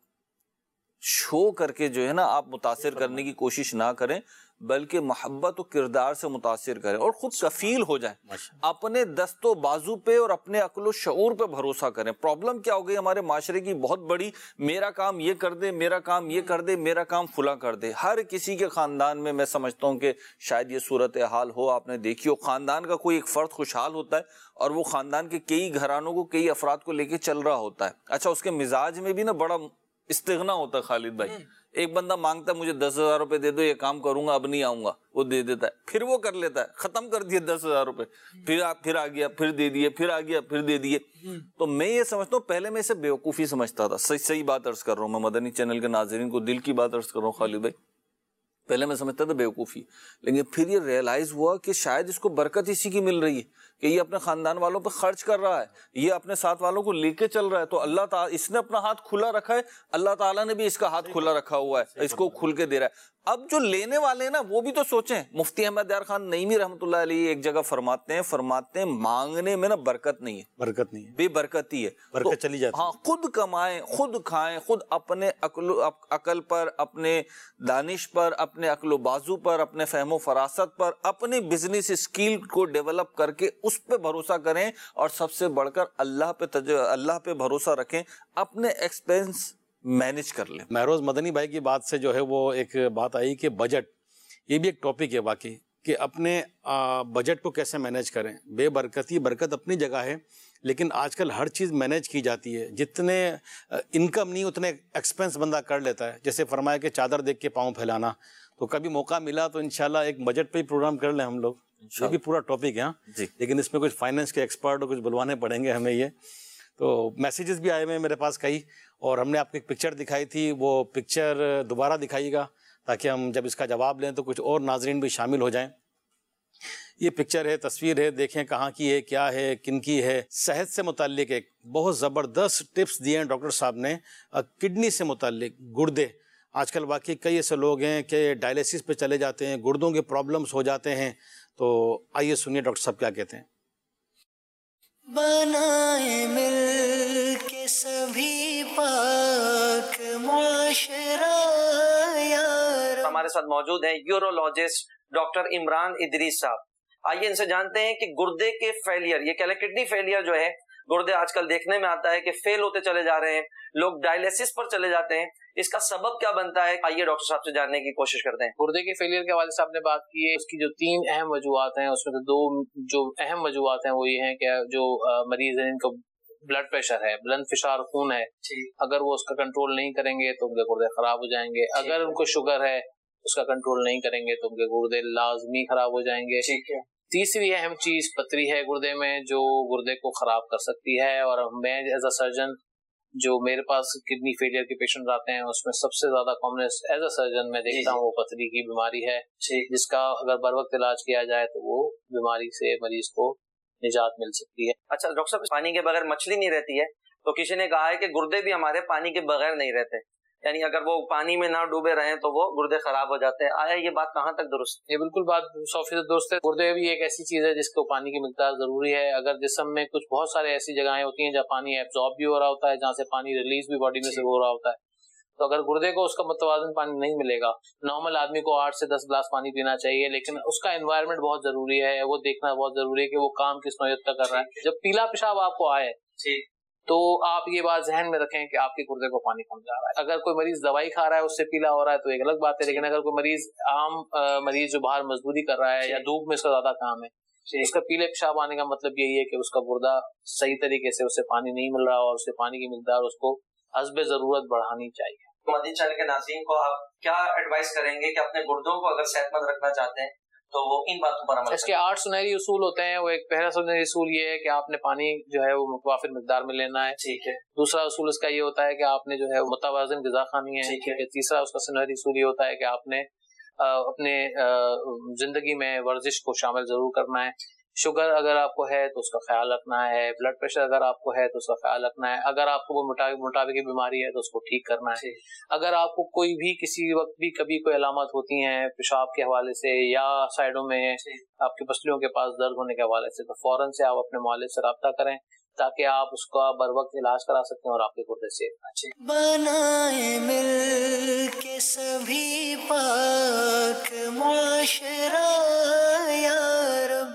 شو کر کے جو ہے نا آپ متاثر کرنے کی کوشش نہ کریں, بلکہ محبت و کردار سے متاثر کریں اور خود کفیل ہو جائیں. اپنے دست و بازو پہ اور اپنے عقل و شعور پہ بھروسہ کریں. پرابلم کیا ہو گئی ہمارے معاشرے کی بہت بڑی, میرا کام یہ کر دے, میرا کام یہ کر دے, میرا کام فلاں کر دے. ہر کسی کے خاندان میں میں سمجھتا ہوں کہ شاید یہ صورتحال ہو, آپ نے دیکھی ہو, خاندان کا کوئی ایک فرد خوشحال ہوتا ہے اور وہ خاندان کے کئی گھرانوں کو کئی افراد کو لے کے چل رہا ہوتا ہے. اچھا اس کے مزاج میں بھی نا بڑا استغنا ہوتا ہے خالد بھائی. ایک بندہ مانگتا ہے مجھے دس ہزار روپے دے دو, یہ کام کروں گا, اب نہیں آؤں گا, وہ دے دیتا ہے, پھر وہ کر لیتا ہے, ختم کر دیے دس ہزار روپے, پھر پھر آ گیا, پھر دے دیے, پھر آ گیا, پھر دے دیے. تو میں یہ سمجھتا ہوں, پہلے میں اسے بیوقوفی سمجھتا تھا. صحیح صحیح بات عرض کر رہا ہوں, میں مدنی چینل کے ناظرین کو دل کی بات عرض کر رہا ہوں خالد بھائی, پہلے میں سمجھتا تھا بیوقوفی, لیکن پھر یہ ریئلائز ہوا کہ شاید اس کو برکت اسی کی مل رہی ہے کہ یہ اپنے خاندان والوں پہ خرچ کر رہا ہے, یہ اپنے ساتھ والوں کو لے کے چل رہا ہے. تو اللہ تعالیٰ اس نے اپنا ہاتھ کھلا رکھا ہے, اللہ تعالیٰ نے بھی اس کا ہاتھ کھلا رکھا ہوا ہے, اس کو کھل کے دے رہا ہے. اب جو لینے والے ہیں نا وہ بھی تو سوچیں. مفتی احمد یار خان نعیمی رحمۃ اللہ علیہ ایک جگہ فرماتے ہیں فرماتے ہیں مانگنے میں نا برکت نہیں ہے, برکت نہیں ہے, بے برکتی ہے, برکت چلی جاتی. ہاں خود کمائیں, خود کھائیں, خود اپنے عقل عقل پر, اپنے دانش پر, اپنے عقل و بازو پر, اپنے فہم و فراست پر, اپنے بزنس اسکل کو ڈیولپ کر کے اس پہ بھروسہ کریں, اور سب سے بڑھ کر اللہ پہ تج... اللہ پہ بھروسہ رکھیں, اپنے ایکسپینس مینج کر لیں. مہروز مدنی بھائی کی بات سے جو ہے وہ ایک بات آئی کہ بجٹ, یہ بھی ایک ٹاپک ہے واقعی کہ اپنے بجٹ کو کیسے مینیج کریں. بے برکتی برکت اپنی جگہ ہے, لیکن آج کل ہر چیز مینیج کی جاتی ہے. جتنے انکم نہیں اتنے ایکسپینس بندہ کر لیتا ہے. جیسے فرمایا کہ چادر دیکھ کے پاؤں پھیلانا, تو کبھی موقع ملا تو انشاءاللہ ایک بجٹ پہ ہی پروگرام کر لیں ہم لوگ. یہ بھی پورا ٹاپک ہے جی, لیکن اس میں کچھ فائنینس کے ایکسپرٹ اور کچھ بلوانے پڑیں گے ہمیں. یہ تو میسیجز بھی آئے ہوئے ہیں میرے پاس کئی, اور ہم نے آپ کو ایک پکچر دکھائی تھی, وہ پکچر دوبارہ دکھائیے گا تاکہ ہم جب اس کا جواب لیں تو کچھ اور ناظرین بھی شامل ہو جائیں. یہ پکچر ہے، تصویر ہے، دیکھیں کہاں کی ہے، کیا ہے، کن کی ہے۔ صحت سے متعلق ایک بہت زبردست ٹپس دیے ہیں ڈاکٹر صاحب نے کڈنی سے متعلق، گردے۔ آج کل واقعی کئی ایسے لوگ ہیں کہ ڈائلیسس پہ چلے جاتے ہیں، گردوں کے پرابلمس ہو جاتے ہیں، تو آئیے سنیے ڈاکٹر صاحب کیا کہتے ہیں۔ بنائے مل کے سبھی پاک معاشرہ یا رب۔ ہمارے ساتھ موجود ہیں یورولوجسٹ ڈاکٹر عمران ادریس صاحب۔ آئیے ان سے جانتے ہیں کہ گردے کے فیلئر، یہ کہہ لیں کڈنی فیلئر جو ہے، گردے آج کل دیکھنے میں آتا ہے کہ فیل ہوتے چلے جا رہے ہیں، لوگ ڈائلیسس پر چلے جاتے ہیں، اس کا سبب کیا بنتا ہے؟ آئیے ڈاکٹر صاحب سے جاننے کی کوشش کرتے ہیں۔ گردے کے فیلئر کے حوالے سے آپ نے بات کی ہے، اس کی جو تین اہم وجوہات ہیں، اس میں سے دو جو اہم وجوہات ہیں وہ یہ ہیں کہ جو مریض ہیں ان کو بلڈ پریشر ہے، بلند فشار خون ہے، اگر وہ اس کا کنٹرول نہیں کریں گے تو ان کے گردے خراب ہو جائیں گے۔ اگر ان کو شوگر ہے، اس کا کنٹرول نہیں کریں گے تو ان کے گردے لازمی خراب ہو جائیں گے۔ تیسری اہم چیز پتری ہے گردے میں، جو گردے کو خراب کر سکتی ہے، اور میں ایز اے سرجن جو میرے پاس کڈنی فیلئر کے پیشنٹ آتے ہیں، اس میں سب سے زیادہ کامنسٹ ایز اے سرجن میں دیکھتا ہوں وہ پتری کی بیماری ہے، جس کا اگر بر وقت علاج کیا جائے تو وہ بیماری سے مریض کو نجات مل سکتی ہے۔ اچھا ڈاکٹر صاحب، پانی کے بغیر مچھلی نہیں رہتی ہے، تو کسی نے کہا ہے کہ گردے بھی ہمارے پانی کے بغیر نہیں رہتے، یعنی اگر وہ پانی میں نہ ڈوبے رہیں تو وہ گردے خراب ہو جاتے ہیں۔ آیا یہ بات کہاں تک درست؟ یہ بالکل بات سو فیصد درست ہے۔ گردے بھی ایک ایسی چیز ہے جس کو پانی کی مقدار ضروری ہے۔ اگر جسم میں کچھ بہت سارے ایسی جگہیں ہوتی ہیں جہاں پانی ایبزارب بھی ہو رہا ہوتا ہے، جہاں سے پانی ریلیز بھی باڈی میں سے ہو رہا ہوتا ہے، تو اگر گردے کو اس کا متوازن پانی نہیں ملے گا، نارمل آدمی کو آٹھ سے دس گلاس پانی پینا چاہیے، لیکن اس کا انوائرمنٹ بہت ضروری ہے، وہ دیکھنا بہت ضروری ہے کہ وہ کام کس نوعیت کا کر رہا ہے۔ جب پیلا پیشاب آپ کو آئے تو آپ یہ بات ذہن میں رکھیں کہ آپ کے گردے کو پانی کم جا رہا ہے۔ اگر کوئی مریض دوائی کھا رہا ہے اس سے پیلا ہو رہا ہے تو ایک الگ بات ہے، لیکن اگر کوئی مریض عام مریض جو باہر مزدوری کر رہا ہے یا دھوپ میں اس کا زیادہ کام ہے، اس کا پیلے پیشاب آنے کا مطلب یہی ہے کہ اس کا گردہ صحیح طریقے سے اسے پانی نہیں مل رہا، اور اسے پانی کی مقدار اس کو حسب ضرورت بڑھانی چاہیے۔ مدنی چینل کے ناظرین کو آپ کیا ایڈوائس کریں گے کہ اپنے گردوں کو اگر صحت مند رکھنا چاہتے ہیں تو وہ ان باتوں پر عمل؟ اس کے آٹھ سنہری اصول ہوتے ہیں۔ وہ ایک پہلا سنہری اصول یہ ہے کہ آپ نے پانی جو ہے وہ متوافر مقدار میں لینا ہے، ٹھیک ہے۔ دوسرا اصول اس کا یہ ہوتا ہے کہ آپ نے جو ہے متوازن غذا کھانی ہے، ٹھیک ہے۔ تیسرا اس کا سنہری اصول یہ ہوتا ہے کہ آپ نے اپنے زندگی میں ورزش کو شامل ضرور کرنا ہے۔ شوگر اگر آپ کو ہے تو اس کا خیال رکھنا ہے، بلڈ پریشر اگر آپ کو ہے تو اس کا خیال رکھنا ہے، اگر آپ کو وہ موٹاپے کی بیماری ہے تو اس کو ٹھیک کرنا ہے۔ اگر آپ کو کوئی بھی کسی وقت بھی کبھی کوئی علامات ہوتی ہیں پیشاب کے حوالے سے یا سائڈوں میں آپ کی پسلیوں کے پاس درد ہونے کے حوالے سے، تو فوراً سے آپ اپنے معالج سے رابطہ کریں تاکہ آپ اس کا بر وقت علاج کرا سکیں اور آپ کے گردے صحت اچھے۔ بنائے مل کے سبھی پاک معاشرہ یا رب۔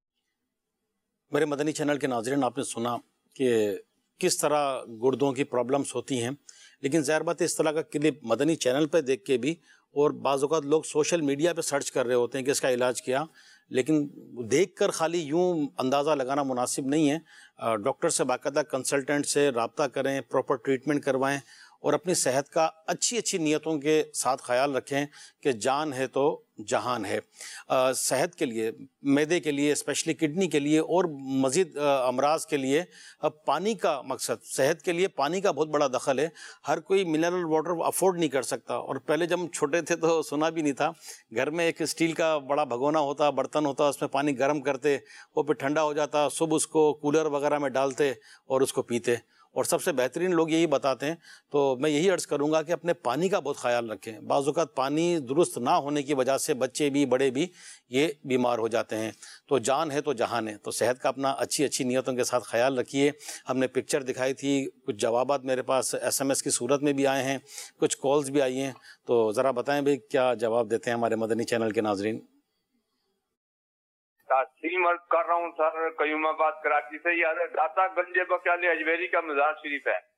میرے مدنی چینل کے ناظرین، آپ نے سنا کہ کس طرح گردوں کی پرابلمس ہوتی ہیں، لیکن ظاہر بات ہے اس طرح کا کلپ مدنی چینل پہ دیکھ کے بھی، اور بعض اوقات لوگ سوشل میڈیا پہ سرچ کر رہے ہوتے ہیں کہ اس کا علاج کیا، لیکن دیکھ کر خالی یوں اندازہ لگانا مناسب نہیں ہے۔ ڈاکٹر سے باقاعدہ کنسلٹنٹ سے رابطہ کریں، پراپر ٹریٹمنٹ کروائیں، اور اپنی صحت کا اچھی اچھی نیتوں کے ساتھ خیال رکھیں کہ جان ہے تو جہان ہے۔ صحت کے لیے، معدے کے لیے، اسپیشلی کڈنی کے لیے اور مزید امراض کے لیے پانی کا مقصد، صحت کے لیے پانی کا بہت بڑا دخل ہے۔ ہر کوئی منرل واٹر افورڈ نہیں کر سکتا، اور پہلے جب ہم چھوٹے تھے تو سنا بھی نہیں تھا، گھر میں ایک اسٹیل کا بڑا بھگونا ہوتا، برتن ہوتا، اس میں پانی گرم کرتے، وہ پھر ٹھنڈا ہو جاتا، صبح اس کو کولر وغیرہ میں ڈالتے اور اس کو پیتے، اور سب سے بہترین لوگ یہی بتاتے ہیں۔ تو میں یہی عرض کروں گا کہ اپنے پانی کا بہت خیال رکھیں۔ بعض اوقات پانی درست نہ ہونے کی وجہ سے بچے بھی بڑے بھی یہ بیمار ہو جاتے ہیں۔ تو جان ہے تو جہان ہے، تو صحت کا اپنا اچھی اچھی نیتوں کے ساتھ خیال رکھیے۔ ہم نے پکچر دکھائی تھی، کچھ جوابات میرے پاس ایس ایم ایس کی صورت میں بھی آئے ہیں، کچھ کالز بھی آئی ہیں، تو ذرا بتائیں بھائی کیا جواب دیتے ہیں ہمارے مدنی چینل کے ناظرین۔ تحسین عرض کر رہا ہوں سر، قیوم آباد کراچی سے، یہ داتا گنج بخیال اجمیری کا مزار شریف ہے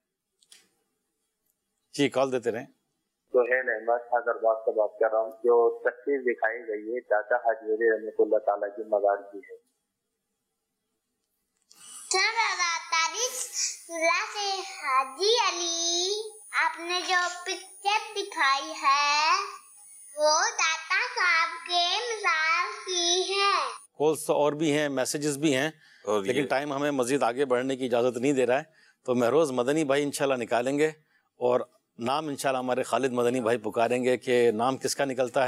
جی، کال دیتے رہیں۔ سہیل احمد حیدرآباد سے بات کر رہا ہوں۔ جو تصویر دکھائی گئی ہے داتا اجمیری رحمۃ اللہ تعالیٰ کی مزار کی ہے۔ حاجی علی، آپ نے جو پکچر دکھائی ہے وہ داتا صاحب کے مزار کی ہے۔ کالز تو اور بھی ہیں، میسیجز بھی ہیں، لیکن ٹائم ہمیں مزید آگے بڑھنے کی اجازت نہیں دے رہا ہے، تو مہروز مدنی بھائی انشاءاللہ نکالیں گے، اور نام انشاءاللہ ہمارے خالد مدنی بھائی پکاریں گے کہ نام کس کا نکلتا ہے،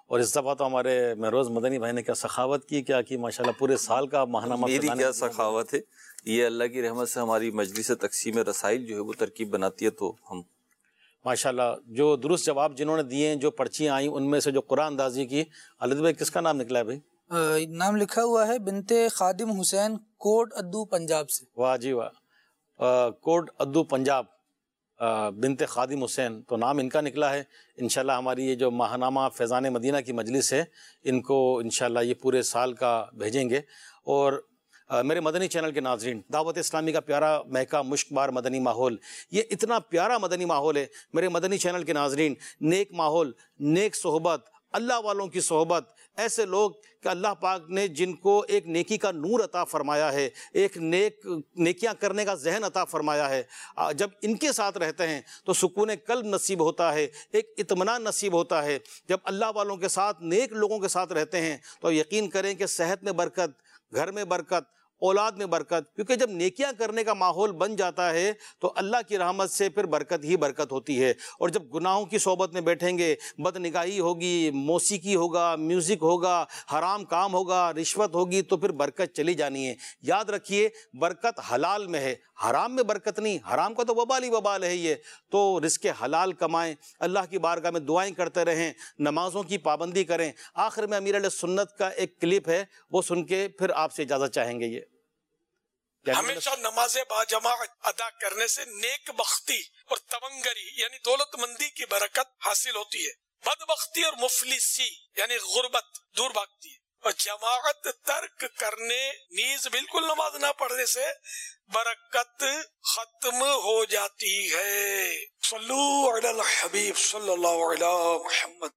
اور اس دفعہ تو ہمارے مہروز مدنی بھائی نے کیا سخاوت کی، کیا کی ماشاءاللہ، پورے سال کا ماہنامہ. میری کیا سخاوت ہے، یہ اللہ کی رحمت سے ہماری مجلس تقسیم رسائل جو ہے وہ ترکیب بناتی ہے. تو ہم ماشاءاللہ جو درست جواب جنہوں نے دیے ہیں، جو پرچیاں آئیں، ان میں سے جو قرآن اندازی کی، خالد بھائی کس کا نام نکلا ہے بھائی؟ نام لکھا ہوا ہے بنت خادم حسین، کوٹ ادو پنجاب سے. واہ جی واہ، کوٹ ادو پنجاب، بنت خادم حسین، تو نام ان کا نکلا ہے. انشاءاللہ ہماری یہ جو ماہنامہ فیضان مدینہ کی مجلس ہے، ان کو انشاءاللہ یہ پورے سال کا بھیجیں گے. اور میرے مدنی چینل کے ناظرین، دعوت اسلامی کا پیارا مہکا مشک بار مدنی ماحول، یہ اتنا پیارا مدنی ماحول ہے میرے مدنی چینل کے ناظرین. نیک ماحول، نیک صحبت، اللہ والوں کی صحبت، ایسے لوگ کہ اللہ پاک نے جن کو ایک نیکی کا نور عطا فرمایا ہے، ایک نیک نیکیاں کرنے کا ذہن عطا فرمایا ہے. جب ان کے ساتھ رہتے ہیں تو سکون قلب نصیب ہوتا ہے، ایک اطمینان نصیب ہوتا ہے. جب اللہ والوں کے ساتھ، نیک لوگوں کے ساتھ رہتے ہیں تو یقین کریں کہ صحت میں برکت، گھر میں برکت، اولاد میں برکت. کیونکہ جب نیکیاں کرنے کا ماحول بن جاتا ہے تو اللہ کی رحمت سے پھر برکت ہی برکت ہوتی ہے. اور جب گناہوں کی صحبت میں بیٹھیں گے، بد نگاہی ہوگی، موسیقی ہوگا، میوزک ہوگا، حرام کام ہوگا، رشوت ہوگی، تو پھر برکت چلی جانی ہے. یاد رکھیے برکت حلال میں ہے، حرام میں برکت نہیں. حرام کا تو وبال ہی وبال ہے. یہ تو رزق حلال کمائیں، اللہ کی بارگاہ میں دعائیں کرتے رہیں، نمازوں کی پابندی کریں. آخر میں امیر علیہ سنت کا ایک کلپ ہے، وہ سن کے پھر آپ سے اجازت چاہیں گے. یہ ہمیشہ نماز باجماعت ادا کرنے سے نیک بختی اور تونگری یعنی دولت مندی کی برکت حاصل ہوتی ہے. بدبختی اور مفلسی یعنی غربت دور بھاگتی ہے. اور جماعت ترک کرنے نیز بالکل نماز نہ پڑھنے سے برکت ختم ہو جاتی ہے. صلو علی الحبیب صلی اللہ علیہ محمد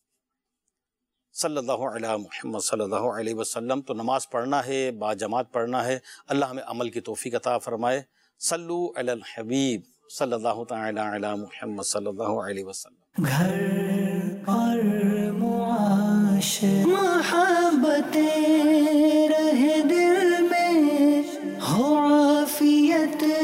صلی اللہ علیہ محمد صلی اللہ علیہ وسلم. تو نماز پڑھنا ہے، با جماعت پڑھنا ہے. اللہ ہمیں عمل کی توفیق عطا فرمائے. صلو علی الحبیب صلی اللہ تعالی علی محمد صلی اللہ علیہ وسلم. گھر اور معاشرہ محبتیں رہے دل میں، ہو عافیت